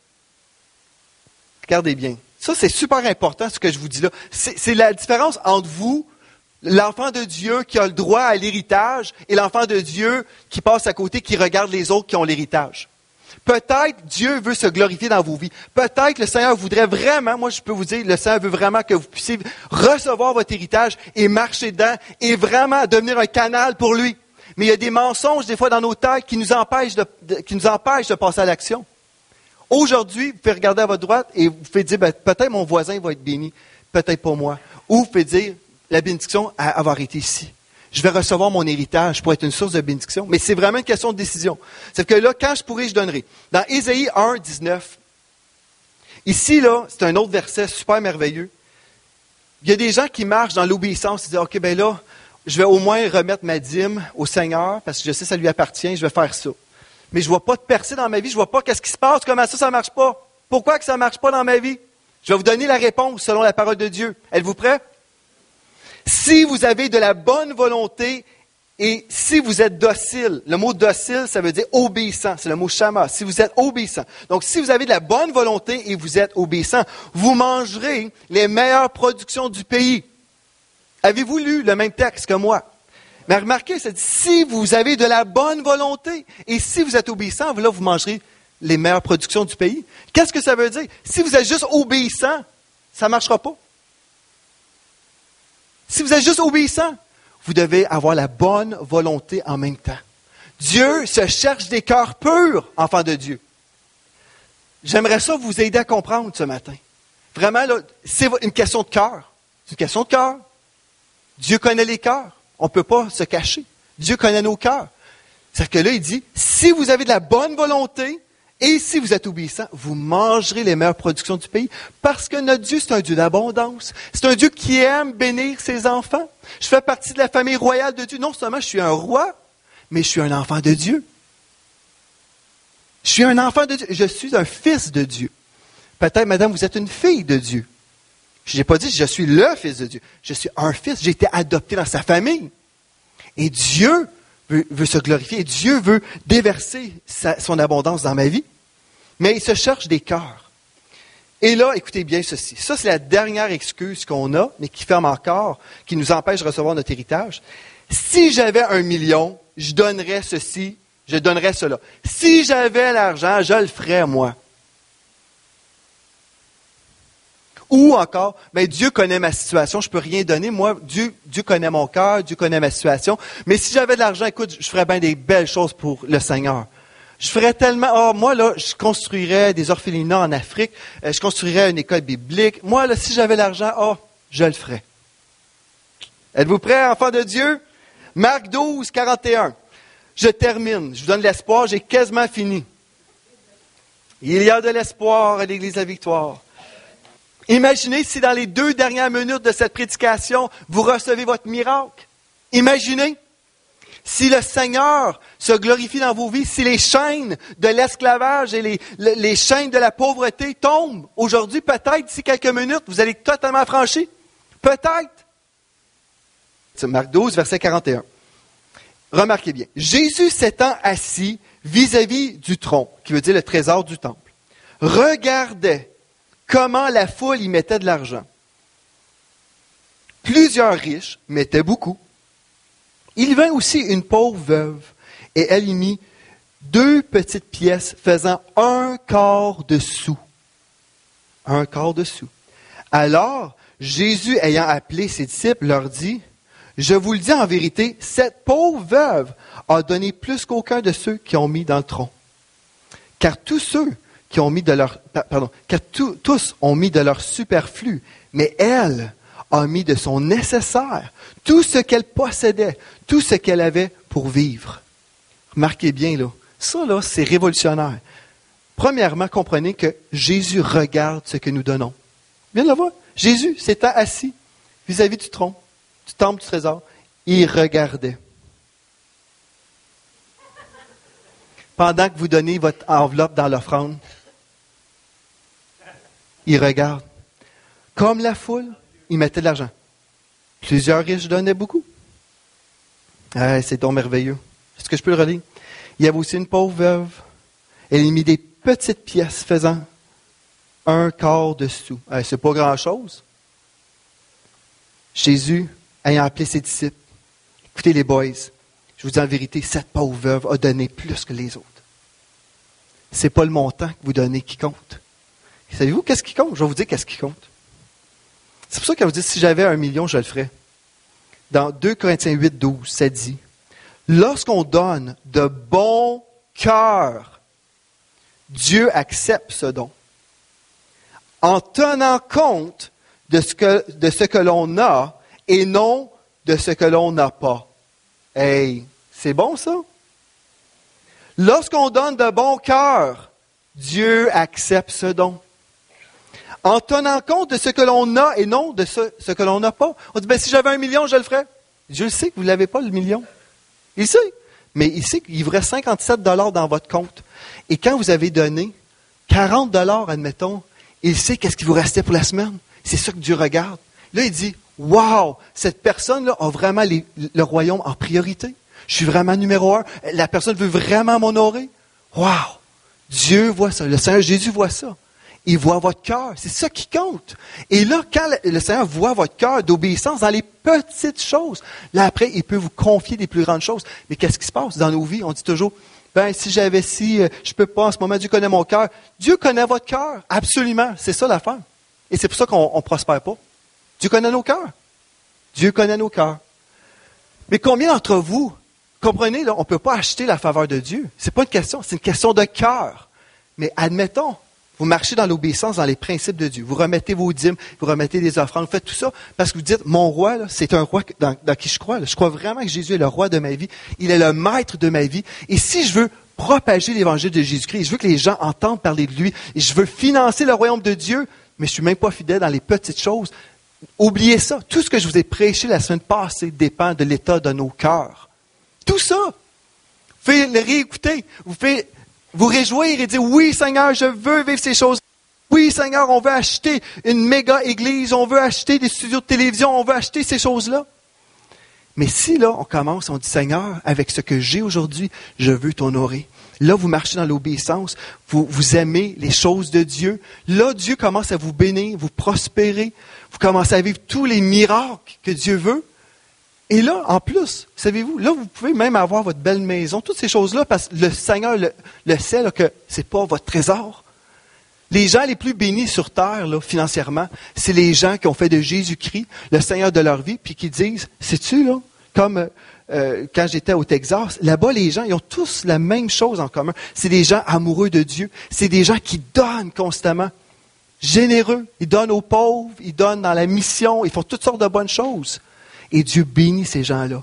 S2: Regardez bien. Ça, c'est super important, ce que je vous dis là. C'est la différence entre vous, l'enfant de Dieu qui a le droit à l'héritage, et l'enfant de Dieu qui passe à côté, qui regarde les autres qui ont l'héritage. Peut-être Dieu veut se glorifier dans vos vies. Peut-être le Seigneur voudrait vraiment, moi je peux vous dire, le Seigneur veut vraiment que vous puissiez recevoir votre héritage et marcher dedans et vraiment devenir un canal pour lui. Mais il y a des mensonges, des fois, dans nos têtes qui nous empêchent de passer à l'action. Aujourd'hui, vous pouvez regarder à votre droite et vous pouvez dire, peut-être mon voisin va être béni, peut-être pas moi. Ou vous pouvez dire, la bénédiction va arrêter ici. Je vais recevoir mon héritage pour être une source de bénédiction. Mais c'est vraiment une question de décision. C'est que là, quand je pourrai, je donnerai. Dans Ésaïe 1, 19, ici, là, c'est un autre verset super merveilleux. Il y a des gens qui marchent dans l'obéissance, ils disent, OK, ben là, je vais au moins remettre ma dîme au Seigneur, parce que je sais que ça lui appartient, je vais faire ça. Mais je ne vois pas de percée dans ma vie, je ne vois pas qu'est-ce qui se passe, comment ça ne marche pas. Pourquoi que ça ne marche pas dans ma vie? Je vais vous donner la réponse selon la parole de Dieu. Êtes-vous prêts? Si vous avez de la bonne volonté et si vous êtes docile, le mot docile, ça veut dire obéissant, c'est le mot shama, si vous êtes obéissant. Donc, si vous avez de la bonne volonté et vous êtes obéissant, vous mangerez les meilleures productions du pays. Avez-vous lu le même texte que moi? Mais remarquez, ça dit, si vous avez de la bonne volonté et si vous êtes obéissant, là, vous mangerez les meilleures productions du pays. Qu'est-ce que ça veut dire? Si vous êtes juste obéissant, ça ne marchera pas. Si vous êtes juste obéissant, vous devez avoir la bonne volonté en même temps. Dieu se cherche des cœurs purs, enfants de Dieu. J'aimerais ça vous aider à comprendre ce matin. Vraiment, là, c'est une question de cœur. C'est une question de cœur. Dieu connaît les cœurs. On ne peut pas se cacher. Dieu connaît nos cœurs. C'est-à-dire que là, il dit, si vous avez de la bonne volonté et si vous êtes obéissant, vous mangerez les meilleures productions du pays. Parce que notre Dieu, c'est un Dieu d'abondance. C'est un Dieu qui aime bénir ses enfants. Je fais partie de la famille royale de Dieu. Non seulement je suis un roi, mais je suis un enfant de Dieu. Je suis un enfant de Dieu. Je suis un fils de Dieu. Peut-être, madame, vous êtes une fille de Dieu. Je n'ai pas dit que je suis le fils de Dieu. Je suis un fils. J'ai été adopté dans sa famille. Et Dieu veut se glorifier. Et Dieu veut déverser son abondance dans ma vie. Mais il se cherche des cœurs. Et là, écoutez bien ceci. Ça, c'est la dernière excuse qu'on a, mais qui ferme encore, qui nous empêche de recevoir notre héritage. Si j'avais 1 million, je donnerais ceci, je donnerais cela. Si j'avais l'argent, je le ferais, moi. Ou encore, mais Dieu connaît ma situation, je ne peux rien donner. Moi, Dieu connaît mon cœur, Dieu connaît ma situation. Mais si j'avais de l'argent, écoute, je ferais bien des belles choses pour le Seigneur. Je ferais tellement, moi, là, je construirais des orphelinats en Afrique, je construirais une école biblique. Moi, là, si j'avais l'argent, je le ferais. Êtes-vous prêts, enfants de Dieu? Marc 12, 41. Je termine, je vous donne l'espoir, j'ai quasiment fini. Il y a de l'espoir à l'Église de la Victoire. Imaginez si dans les 2 dernières minutes de cette prédication, vous recevez votre miracle. Imaginez si le Seigneur se glorifie dans vos vies, si les chaînes de l'esclavage et les chaînes de la pauvreté tombent. Aujourd'hui, peut-être, d'ici quelques minutes, vous allez totalement franchir. Peut-être. C'est Marc 12, verset 41. Remarquez bien. Jésus s'étant assis vis-à-vis du tronc, qui veut dire le trésor du temple, regardait comment la foule y mettait de l'argent. Plusieurs riches mettaient beaucoup. Il vint aussi une pauvre veuve, et elle y mit 2 petites pièces faisant 1/4 de sou. 1/4 de sou. Alors, Jésus, ayant appelé ses disciples, leur dit, « Je vous le dis en vérité, cette pauvre veuve a donné plus qu'aucun de ceux qui ont mis dans le tronc. Car tous ceux qui ont mis de leur, tous ont mis de leur superflu, mais elle a mis de son nécessaire, tout ce qu'elle possédait, tout ce qu'elle avait pour vivre. » Remarquez bien, là, ça, là, c'est révolutionnaire. Premièrement, comprenez que Jésus regarde ce que nous donnons. Bien de le voir. Jésus s'étant assis vis-à-vis du tronc, du temple du trésor, il regardait. Pendant que vous donnez votre enveloppe dans l'offrande, il regarde. Comme la foule, il mettait de l'argent. Plusieurs riches donnaient beaucoup. C'est donc merveilleux. Est-ce que je peux le relire? Il y avait aussi une pauvre veuve. Elle y mit des petites pièces faisant 1/4 de sou. C'est pas grand-chose. Jésus, ayant appelé ses disciples, écoutez les boys, je vous dis en vérité, cette pauvre veuve a donné plus que les autres. C'est pas le montant que vous donnez qui compte. Savez-vous qu'est-ce qui compte? Je vais vous dire qu'est-ce qui compte. C'est pour ça qu'elle vous dit, si j'avais 1 million, je le ferais. Dans 2 Corinthiens 8, 12, ça dit, « Lorsqu'on donne de bon cœur, Dieu accepte ce don. En tenant compte de ce que l'on a et non de ce que l'on n'a pas. » Hey, c'est bon ça? Lorsqu'on donne de bon cœur, Dieu accepte ce don. En tenant compte de ce que l'on a et non de ce que l'on n'a pas. On dit, si j'avais 1 million, je le ferais. Dieu sait que vous ne l'avez pas, le million. Il sait. Mais il sait qu'il vous reste 57 $ dans votre compte. Et quand vous avez donné 40 $, admettons, il sait qu'est-ce qui vous restait pour la semaine. C'est ça que Dieu regarde. Là, il dit, wow, cette personne-là a vraiment le royaume en priorité. Je suis vraiment numéro 1. La personne veut vraiment m'honorer. Wow! Dieu voit ça. Le Seigneur Jésus voit ça. Il voit votre cœur. C'est ça qui compte. Et là, quand le Seigneur voit votre cœur d'obéissance dans les petites choses, là, après, il peut vous confier des plus grandes choses. Mais qu'est-ce qui se passe dans nos vies? On dit toujours, si j'avais je peux pas en ce moment, Dieu connaît mon cœur. Dieu connaît votre cœur. Absolument. C'est ça l'affaire. Et c'est pour ça qu'on ne prospère pas. Dieu connaît nos cœurs. Dieu connaît nos cœurs. Mais combien d'entre vous, comprenez, là, on ne peut pas acheter la faveur de Dieu. Ce n'est pas une question, c'est une question de cœur. Mais admettons, Vous marchez dans l'obéissance, dans les principes de Dieu. Vous remettez vos dîmes, vous remettez des offrandes, vous faites tout ça parce que vous dites, mon roi, là, c'est un roi dans qui je crois. Là. Je crois vraiment que Jésus est le roi de ma vie. Il est le maître de ma vie. Et si je veux propager l'évangile de Jésus-Christ, je veux que les gens entendent parler de lui, et je veux financer le royaume de Dieu, mais je suis même pas fidèle dans les petites choses. Oubliez ça. Tout ce que je vous ai prêché la semaine passée dépend de l'état de nos cœurs. Tout ça. Vous pouvez le réécouter. Vous pouvez vous réjouir et dire, oui, Seigneur, je veux vivre ces choses. Oui, Seigneur, on veut acheter une méga église, on veut acheter des studios de télévision, on veut acheter ces choses-là. Mais si là, on commence, on dit, Seigneur, avec ce que j'ai aujourd'hui, je veux t'honorer. Là, vous marchez dans l'obéissance, vous aimez les choses de Dieu. Là, Dieu commence à vous bénir, vous prospérer. Vous commencez à vivre tous les miracles que Dieu veut. Et là, en plus, savez-vous, là, vous pouvez même avoir votre belle maison, toutes ces choses-là, parce que le Seigneur le sait là, que c'est pas votre trésor. Les gens les plus bénis sur terre, là, financièrement, c'est les gens qui ont fait de Jésus-Christ le Seigneur de leur vie, puis qui disent, sais-tu, là, comme quand j'étais au Texas, là-bas, les gens, ils ont tous la même chose en commun. C'est des gens amoureux de Dieu. C'est des gens qui donnent constamment. Généreux. Ils donnent aux pauvres, ils donnent dans la mission, ils font toutes sortes de bonnes choses. Et Dieu bénit ces gens-là.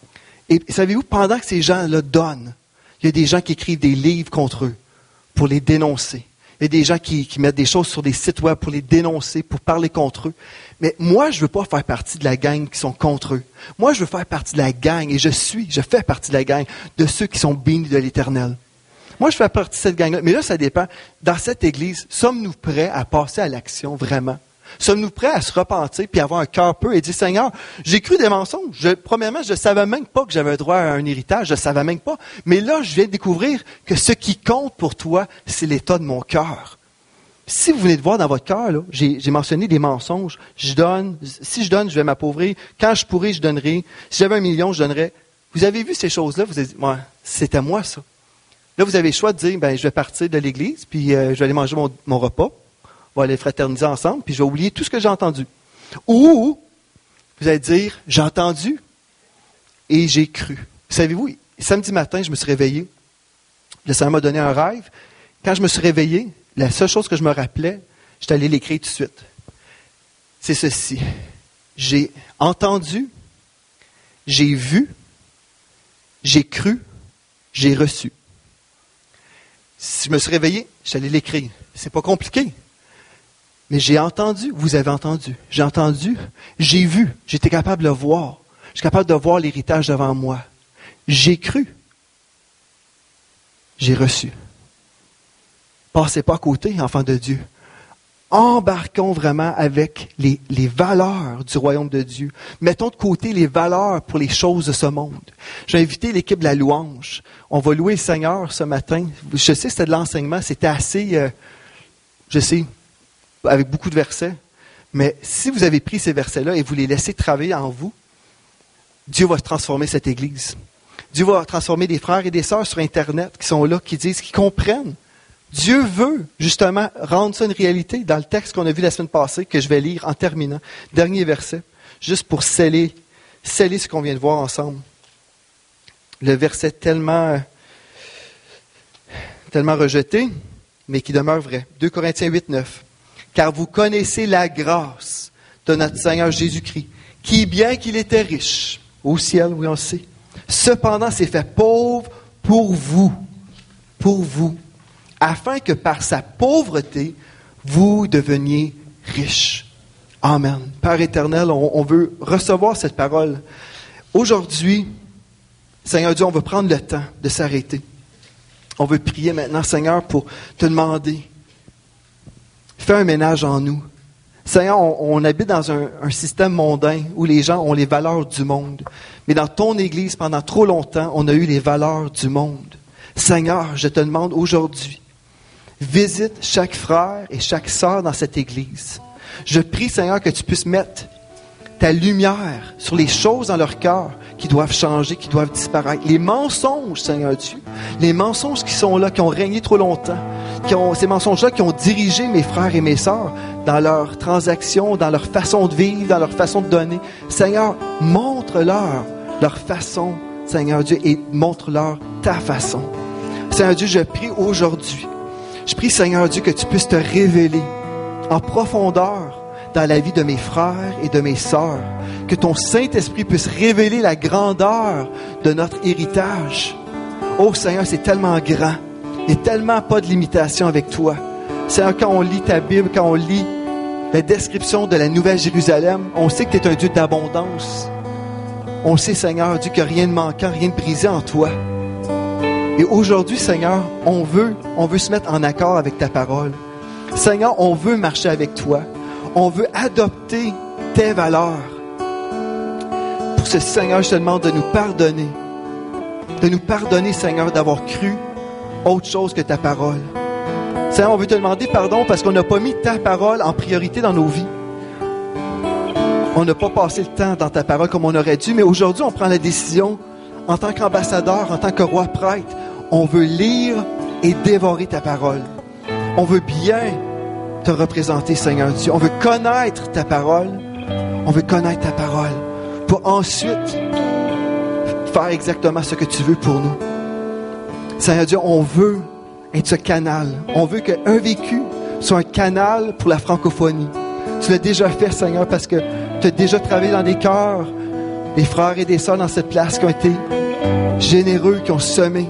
S2: Et savez-vous, pendant que ces gens-là donnent, il y a des gens qui écrivent des livres contre eux pour les dénoncer. Il y a des gens qui mettent des choses sur des sites web pour les dénoncer, pour parler contre eux. Mais moi, je ne veux pas faire partie de la gang qui sont contre eux. Moi, je veux faire partie de la gang, et je fais partie de la gang de ceux qui sont bénis de l'Éternel. Moi, je fais partie de cette gang-là. Mais là, ça dépend. Dans cette Église, sommes-nous prêts à passer à l'action vraiment? Sommes-nous prêts à se repentir puis avoir un cœur peu et dire, Seigneur, j'ai cru des mensonges. Premièrement, je ne savais même pas que j'avais droit à un héritage. Je ne savais même pas. Mais là, je viens de découvrir que ce qui compte pour toi, c'est l'état de mon cœur. Si vous venez de voir dans votre cœur, là, j'ai mentionné des mensonges. Je donne. Si je donne, je vais m'appauvrir. Quand je pourrai, je donnerai. Si j'avais 1 million, je donnerais. Vous avez vu ces choses-là? Vous avez dit, ouais, c'était moi, ça. Là, vous avez le choix de dire, je vais partir de l'église, puis je vais aller manger mon repas. On va aller fraterniser ensemble, puis je vais oublier tout ce que j'ai entendu. Ou, vous allez dire, j'ai entendu et j'ai cru. Savez-vous, samedi matin, je me suis réveillé. Le Seigneur m'a donné un rêve. Quand je me suis réveillé, la seule chose que je me rappelais, j'étais allé l'écrire tout de suite. C'est ceci. J'ai entendu, j'ai vu, j'ai cru, j'ai reçu. Si je me suis réveillé, j'étais allé l'écrire. C'est pas compliqué. Mais j'ai entendu, vous avez entendu. J'ai entendu, j'ai vu, j'étais capable de le voir. Je suis capable de voir l'héritage devant moi. J'ai cru. J'ai reçu. Passez pas à côté, enfants de Dieu. Embarquons vraiment avec les valeurs du royaume de Dieu. Mettons de côté les valeurs pour les choses de ce monde. J'ai invité l'équipe de la louange. On va louer le Seigneur ce matin. Je sais que c'était de l'enseignement, c'était assez, avec beaucoup de versets. Mais si vous avez pris ces versets-là et vous les laissez travailler en vous, Dieu va transformer cette Église. Dieu va transformer des frères et des sœurs sur Internet qui sont là, qui disent, qui comprennent. Dieu veut justement rendre ça une réalité dans le texte qu'on a vu la semaine passée, que je vais lire en terminant. Dernier verset, juste pour sceller ce qu'on vient de voir ensemble. Le verset tellement rejeté, mais qui demeure vrai. 2 Corinthiens 8, 9. Car vous connaissez la grâce de notre Seigneur Jésus-Christ, qui, bien qu'il était riche, au ciel, oui on le sait, cependant s'est fait pauvre pour vous, afin que par sa pauvreté, vous deveniez riches. Amen. Père éternel, on veut recevoir cette parole. Aujourd'hui, Seigneur Dieu, on veut prendre le temps de s'arrêter. On veut prier maintenant, Seigneur, pour te demander, fais un ménage en nous. Seigneur, on habite dans un système mondain où les gens ont les valeurs du monde. Mais dans ton Église, pendant trop longtemps, on a eu les valeurs du monde. Seigneur, je te demande aujourd'hui, visite chaque frère et chaque sœur dans cette Église. Je prie, Seigneur, que tu puisses mettre ta lumière sur les choses dans leur cœur qui doivent changer, qui doivent disparaître. Les mensonges, Seigneur Dieu, les mensonges qui sont là, qui ont régné trop longtemps, ces mensonges-là qui ont dirigé mes frères et mes sœurs dans leurs transactions, dans leur façon de vivre, dans leur façon de donner. Seigneur, montre-leur leur façon, Seigneur Dieu, et montre-leur ta façon. Seigneur Dieu, je prie aujourd'hui. Je prie, Seigneur Dieu, que tu puisses te révéler en profondeur dans la vie de mes frères et de mes sœurs. Que ton Saint-Esprit puisse révéler la grandeur de notre héritage. Oh Seigneur, c'est tellement grand. Il n'y a tellement pas de limitation avec toi. Seigneur, quand on lit ta Bible, quand on lit la description de la Nouvelle Jérusalem, on sait que tu es un Dieu d'abondance. On sait, Seigneur Dieu, qu'il n'y a rien de manquant, rien de brisé en toi. Et aujourd'hui, Seigneur, on veut se mettre en accord avec ta parole. Seigneur, on veut marcher avec toi. On veut adopter tes valeurs. Pour ce, Seigneur, je te demande de nous pardonner. De nous pardonner, Seigneur, d'avoir cru autre chose que ta parole. Seigneur, on veut te demander pardon parce qu'on n'a pas mis ta parole en priorité dans nos vies. On n'a pas passé le temps dans ta parole comme on aurait dû, mais aujourd'hui, on prend la décision, en tant qu'ambassadeur, en tant que roi prêtre, on veut lire et dévorer ta parole. On veut bien te représenter, Seigneur Dieu. On veut connaître ta parole. On veut connaître ta parole pour ensuite faire exactement ce que tu veux pour nous. Seigneur Dieu, on veut être ce canal. On veut qu'un vécu soit un canal pour la francophonie. Tu l'as déjà fait, Seigneur, parce que tu as déjà travaillé dans des cœurs, des frères et des sœurs dans cette place qui ont été généreux, qui ont semé.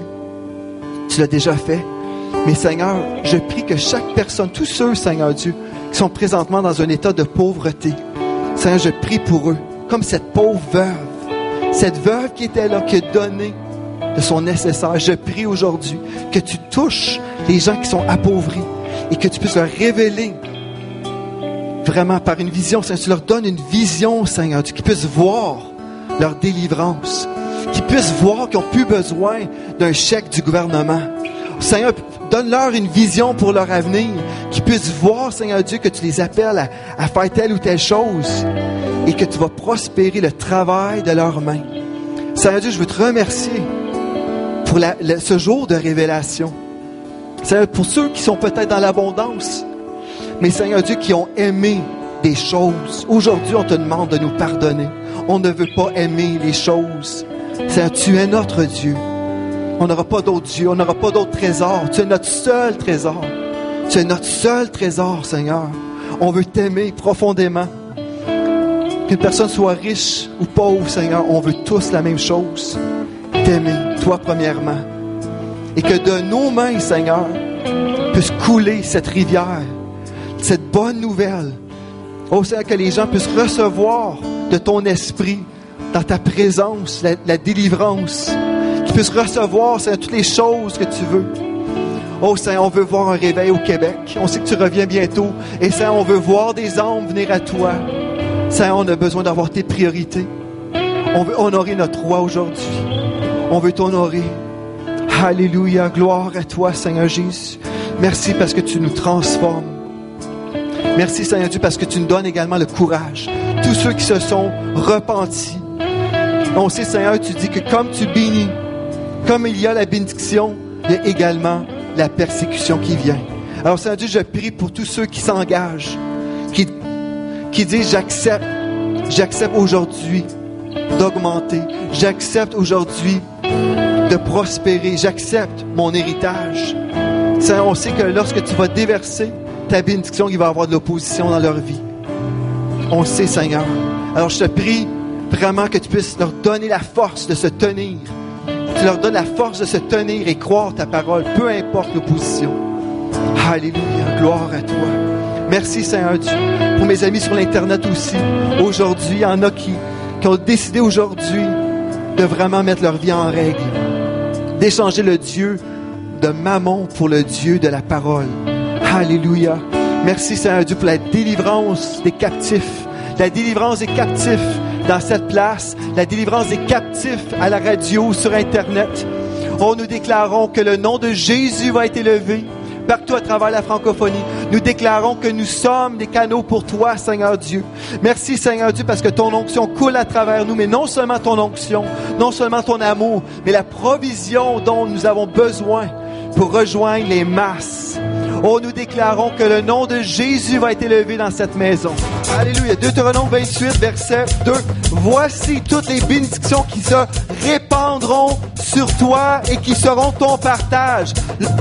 S2: Tu l'as déjà fait. Mais Seigneur, je prie que chaque personne, tous ceux, Seigneur Dieu, qui sont présentement dans un état de pauvreté, Seigneur, je prie pour eux, comme cette pauvre veuve qui était là, qui a donné de son nécessaire. Je prie aujourd'hui que tu touches les gens qui sont appauvris et que tu puisses leur révéler vraiment par une vision, Seigneur, tu leur donnes une vision, Seigneur Dieu, qu'ils puissent voir leur délivrance, qu'ils puissent voir qu'ils n'ont plus besoin d'un chèque du gouvernement. Seigneur, donne-leur une vision pour leur avenir, qu'ils puissent voir, Seigneur Dieu, que tu les appelles à faire telle ou telle chose et que tu vas prospérer le travail de leurs mains. Seigneur Dieu, je veux te remercier pour ce jour de révélation. Seigneur, pour ceux qui sont peut-être dans l'abondance, mais Seigneur Dieu, qui ont aimé des choses. Aujourd'hui, on te demande de nous pardonner. On ne veut pas aimer les choses. Seigneur, tu es notre Dieu. On n'aura pas d'autre Dieu, on n'aura pas d'autre trésor. Tu es notre seul trésor. Tu es notre seul trésor, Seigneur. On veut t'aimer profondément. Qu'une personne soit riche ou pauvre, Seigneur, on veut tous la même chose. T'aimer, toi premièrement. Et que de nos mains, Seigneur, puisse couler cette rivière, cette bonne nouvelle. Oh Seigneur, que les gens puissent recevoir de ton esprit, dans ta présence, la délivrance. Qu'ils puissent recevoir, Seigneur, toutes les choses que tu veux. Oh Seigneur, on veut voir un réveil au Québec. On sait que tu reviens bientôt. Et Seigneur, on veut voir des âmes venir à toi. Seigneur, on a besoin d'avoir tes priorités. On veut honorer notre roi aujourd'hui. On veut t'honorer. Alléluia, gloire à toi, Seigneur Jésus. Merci parce que tu nous transformes. Merci, Seigneur Dieu, parce que tu nous donnes également le courage. Tous ceux qui se sont repentis. On sait, Seigneur, tu dis que comme tu bénis, comme il y a la bénédiction, il y a également la persécution qui vient. Alors, Seigneur Dieu, je prie pour tous ceux qui s'engagent, qui disent, j'accepte aujourd'hui d'augmenter. J'accepte aujourd'hui de prospérer. J'accepte mon héritage. Seigneur, on sait que lorsque tu vas déverser ta bénédiction, il va y avoir de l'opposition dans leur vie. On le sait, Seigneur. Alors, je te prie vraiment que tu puisses leur donner la force de se tenir. Tu leur donnes la force de se tenir et croire ta parole, peu importe l'opposition. Alléluia, gloire à toi. Merci, Seigneur Dieu. Pour mes amis sur l'Internet aussi, aujourd'hui, il y en a qui ont décidé aujourd'hui de vraiment mettre leur vie en règle, d'échanger le Dieu de Mammon pour le Dieu de la parole. Alléluia. Merci, Seigneur Dieu, pour la délivrance des captifs. La délivrance des captifs dans cette place. La délivrance des captifs à la radio, sur Internet. Oh, nous déclarons que le nom de Jésus va être élevé partout à travers la francophonie. Nous déclarons que nous sommes des canaux pour toi, Seigneur Dieu. Merci, Seigneur Dieu, parce que ton onction coule à travers nous, mais non seulement ton onction, non seulement ton amour, mais la provision dont nous avons besoin pour rejoindre les masses. Oh, nous déclarons que le nom de Jésus va être élevé dans cette maison. Alléluia. Deutéronome 28, verset 2. Voici toutes les bénédictions qui se répandront sur toi et qui seront ton partage.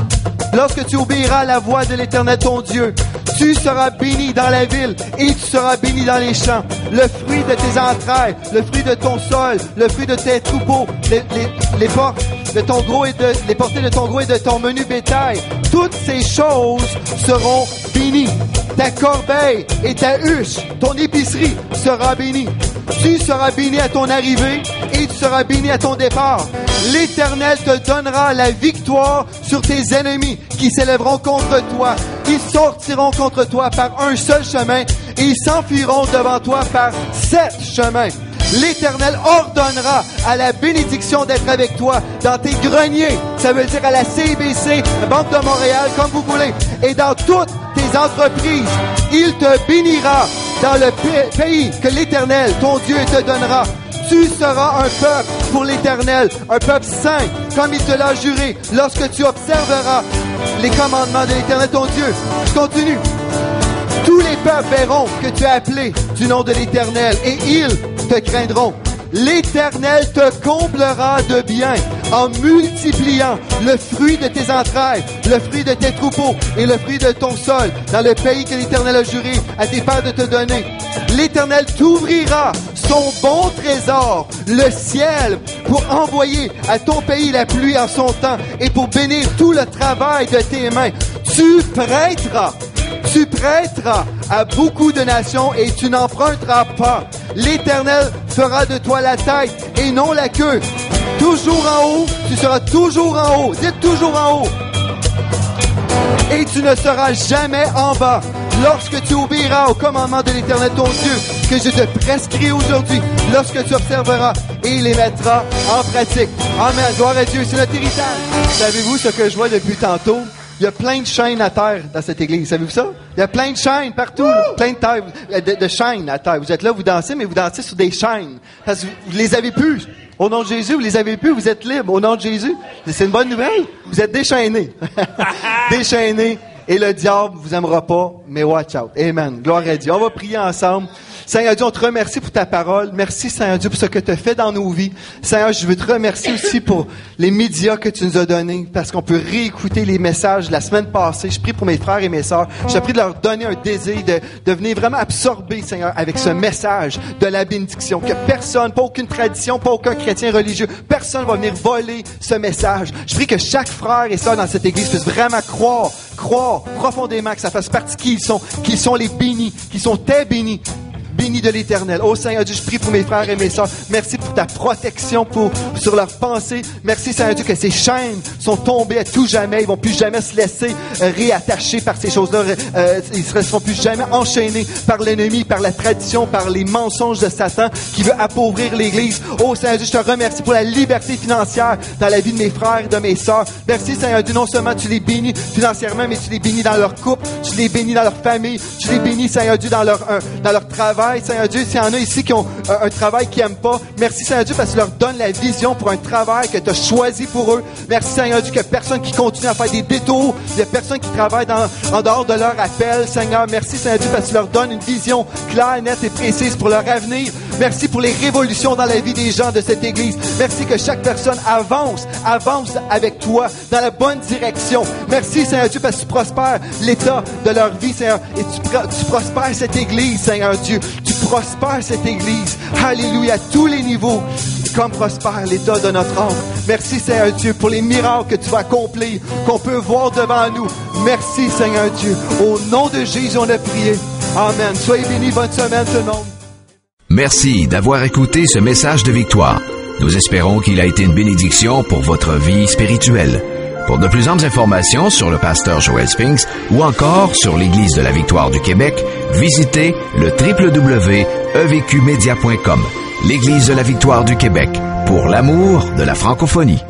S2: Lorsque tu obéiras à la voix de l'Éternel ton Dieu, tu seras béni dans la ville et tu seras béni dans les champs. Le fruit de tes entrailles, le fruit de ton sol, le fruit de tes troupeaux, les portes de ton gros et les portées de ton gros et de ton menu bétail. Toutes ces choses seront bénies. Ta corbeille et ta huche, ton épicerie sera bénie. Tu seras béni à ton arrivée et tu seras béni à ton départ. L'Éternel te donnera la victoire sur tes ennemis qui s'élèveront contre toi. Ils sortiront contre toi par un seul chemin et ils s'enfuiront devant toi par 7 chemins. L'Éternel ordonnera à la bénédiction d'être avec toi dans tes greniers, ça veut dire à la CIBC, la Banque de Montréal, comme vous voulez, et dans toutes tes entreprises. Il te bénira dans le pays que l'Éternel, ton Dieu, te donnera. Tu seras un peuple pour l'Éternel, un peuple saint, comme il te l'a juré, lorsque tu observeras les commandements de l'Éternel, ton Dieu. Je continue. Tous les peuples verront que tu es appelé du nom de l'Éternel et ils te craindront. L'Éternel te comblera de bien en multipliant le fruit de tes entrailles, le fruit de tes troupeaux et le fruit de ton sol dans le pays que l'Éternel a juré à tes pères de te donner. L'Éternel t'ouvrira son bon trésor, le ciel, pour envoyer à ton pays la pluie en son temps et pour bénir tout le travail de tes mains. Tu prêteras à beaucoup de nations et tu n'emprunteras pas. L'Éternel fera de toi la tête et non la queue. Toujours en haut, tu seras toujours en haut. Dites toujours en haut. Et tu ne seras jamais en bas. Lorsque tu obéiras au commandement de l'Éternel ton Dieu, que je te prescris aujourd'hui, lorsque tu observeras et les mettras en pratique. Amen. Gloire à Dieu. C'est notre héritage. Savez-vous ce que je vois depuis tantôt? Il y a plein de chaînes à terre dans cette église. Savez-vous ça? Il y a plein de chaînes partout. Plein de terre, de chaînes à terre. Vous êtes là, vous dansez, mais vous dansez sur des chaînes. Parce que vous les avez plus. Au nom de Jésus, vous les avez plus, vous êtes libres. Au nom de Jésus. C'est une bonne nouvelle. Vous êtes déchaînés. Déchaînés. Et le diable vous aimera pas, mais watch out. Amen. Gloire à Dieu. On va prier ensemble. Seigneur Dieu, on te remercie pour ta parole. Merci, Seigneur Dieu, pour ce que tu as fait dans nos vies. Seigneur, je veux te remercier aussi pour les médias que tu nous as donnés, parce qu'on peut réécouter les messages de la semaine passée. Je prie pour mes frères et mes sœurs. Je prie de leur donner un désir de venir vraiment absorber, Seigneur, avec ce message de la bénédiction. Que personne, pas aucune tradition, pas aucun chrétien religieux, personne va venir voler ce message. Je prie que chaque frère et sœur dans cette église puisse vraiment croire profondément que ça fasse partie qu'ils sont les bénis, qu'ils sont tes bénis. Bénis de l'Éternel. Oh Seigneur Dieu, je prie pour mes frères et mes sœurs. Merci pour ta protection sur leurs pensées. Merci Seigneur Dieu que ces chaînes sont tombées à tout jamais. Ils vont plus jamais se laisser réattacher par ces choses-là. Ils ne seront plus jamais enchaînés par l'ennemi, par la tradition, par les mensonges de Satan qui veut appauvrir l'Église. Oh Seigneur Dieu, je te remercie pour la liberté financière dans la vie de mes frères et de mes sœurs. Merci Seigneur Dieu, non seulement tu les bénis financièrement, mais tu les bénis dans leur couple, tu les bénis dans leur famille, tu les bénis Seigneur Dieu dans leur travail. Seigneur Dieu, s'il y en a ici qui ont un travail qu'ils n'aiment pas, merci Seigneur Dieu parce que tu leur donnes la vision pour un travail que tu as choisi pour eux. Merci Seigneur Dieu qu'il n'y a personne qui continue à faire des détours, il n'y a personne qui travaille en dehors de leur appel. Seigneur, merci Seigneur Dieu parce que tu leur donnes une vision claire, nette et précise pour leur avenir. Merci pour les révolutions dans la vie des gens de cette église. Merci que chaque personne avance avec toi dans la bonne direction. Merci Seigneur Dieu parce que tu prospères l'état de leur vie, Seigneur, et tu prospères cette église, Seigneur Dieu. Tu prospères cette église. Alléluia, à tous les niveaux, comme prospère l'état de notre âme. Merci Seigneur Dieu pour les miracles que tu vas accomplir, qu'on peut voir devant nous. Merci Seigneur Dieu. Au nom de Jésus, on a prié. Amen. Soyez bénis, bonne semaine tout le monde.
S1: Merci d'avoir écouté ce message de victoire. Nous espérons qu'il a été une bénédiction pour votre vie spirituelle. Pour de plus amples informations sur le pasteur Joel Spinks ou encore sur l'Église de la Victoire du Québec, visitez le www.evqmedia.com. L'Église de la Victoire du Québec, pour l'amour de la francophonie.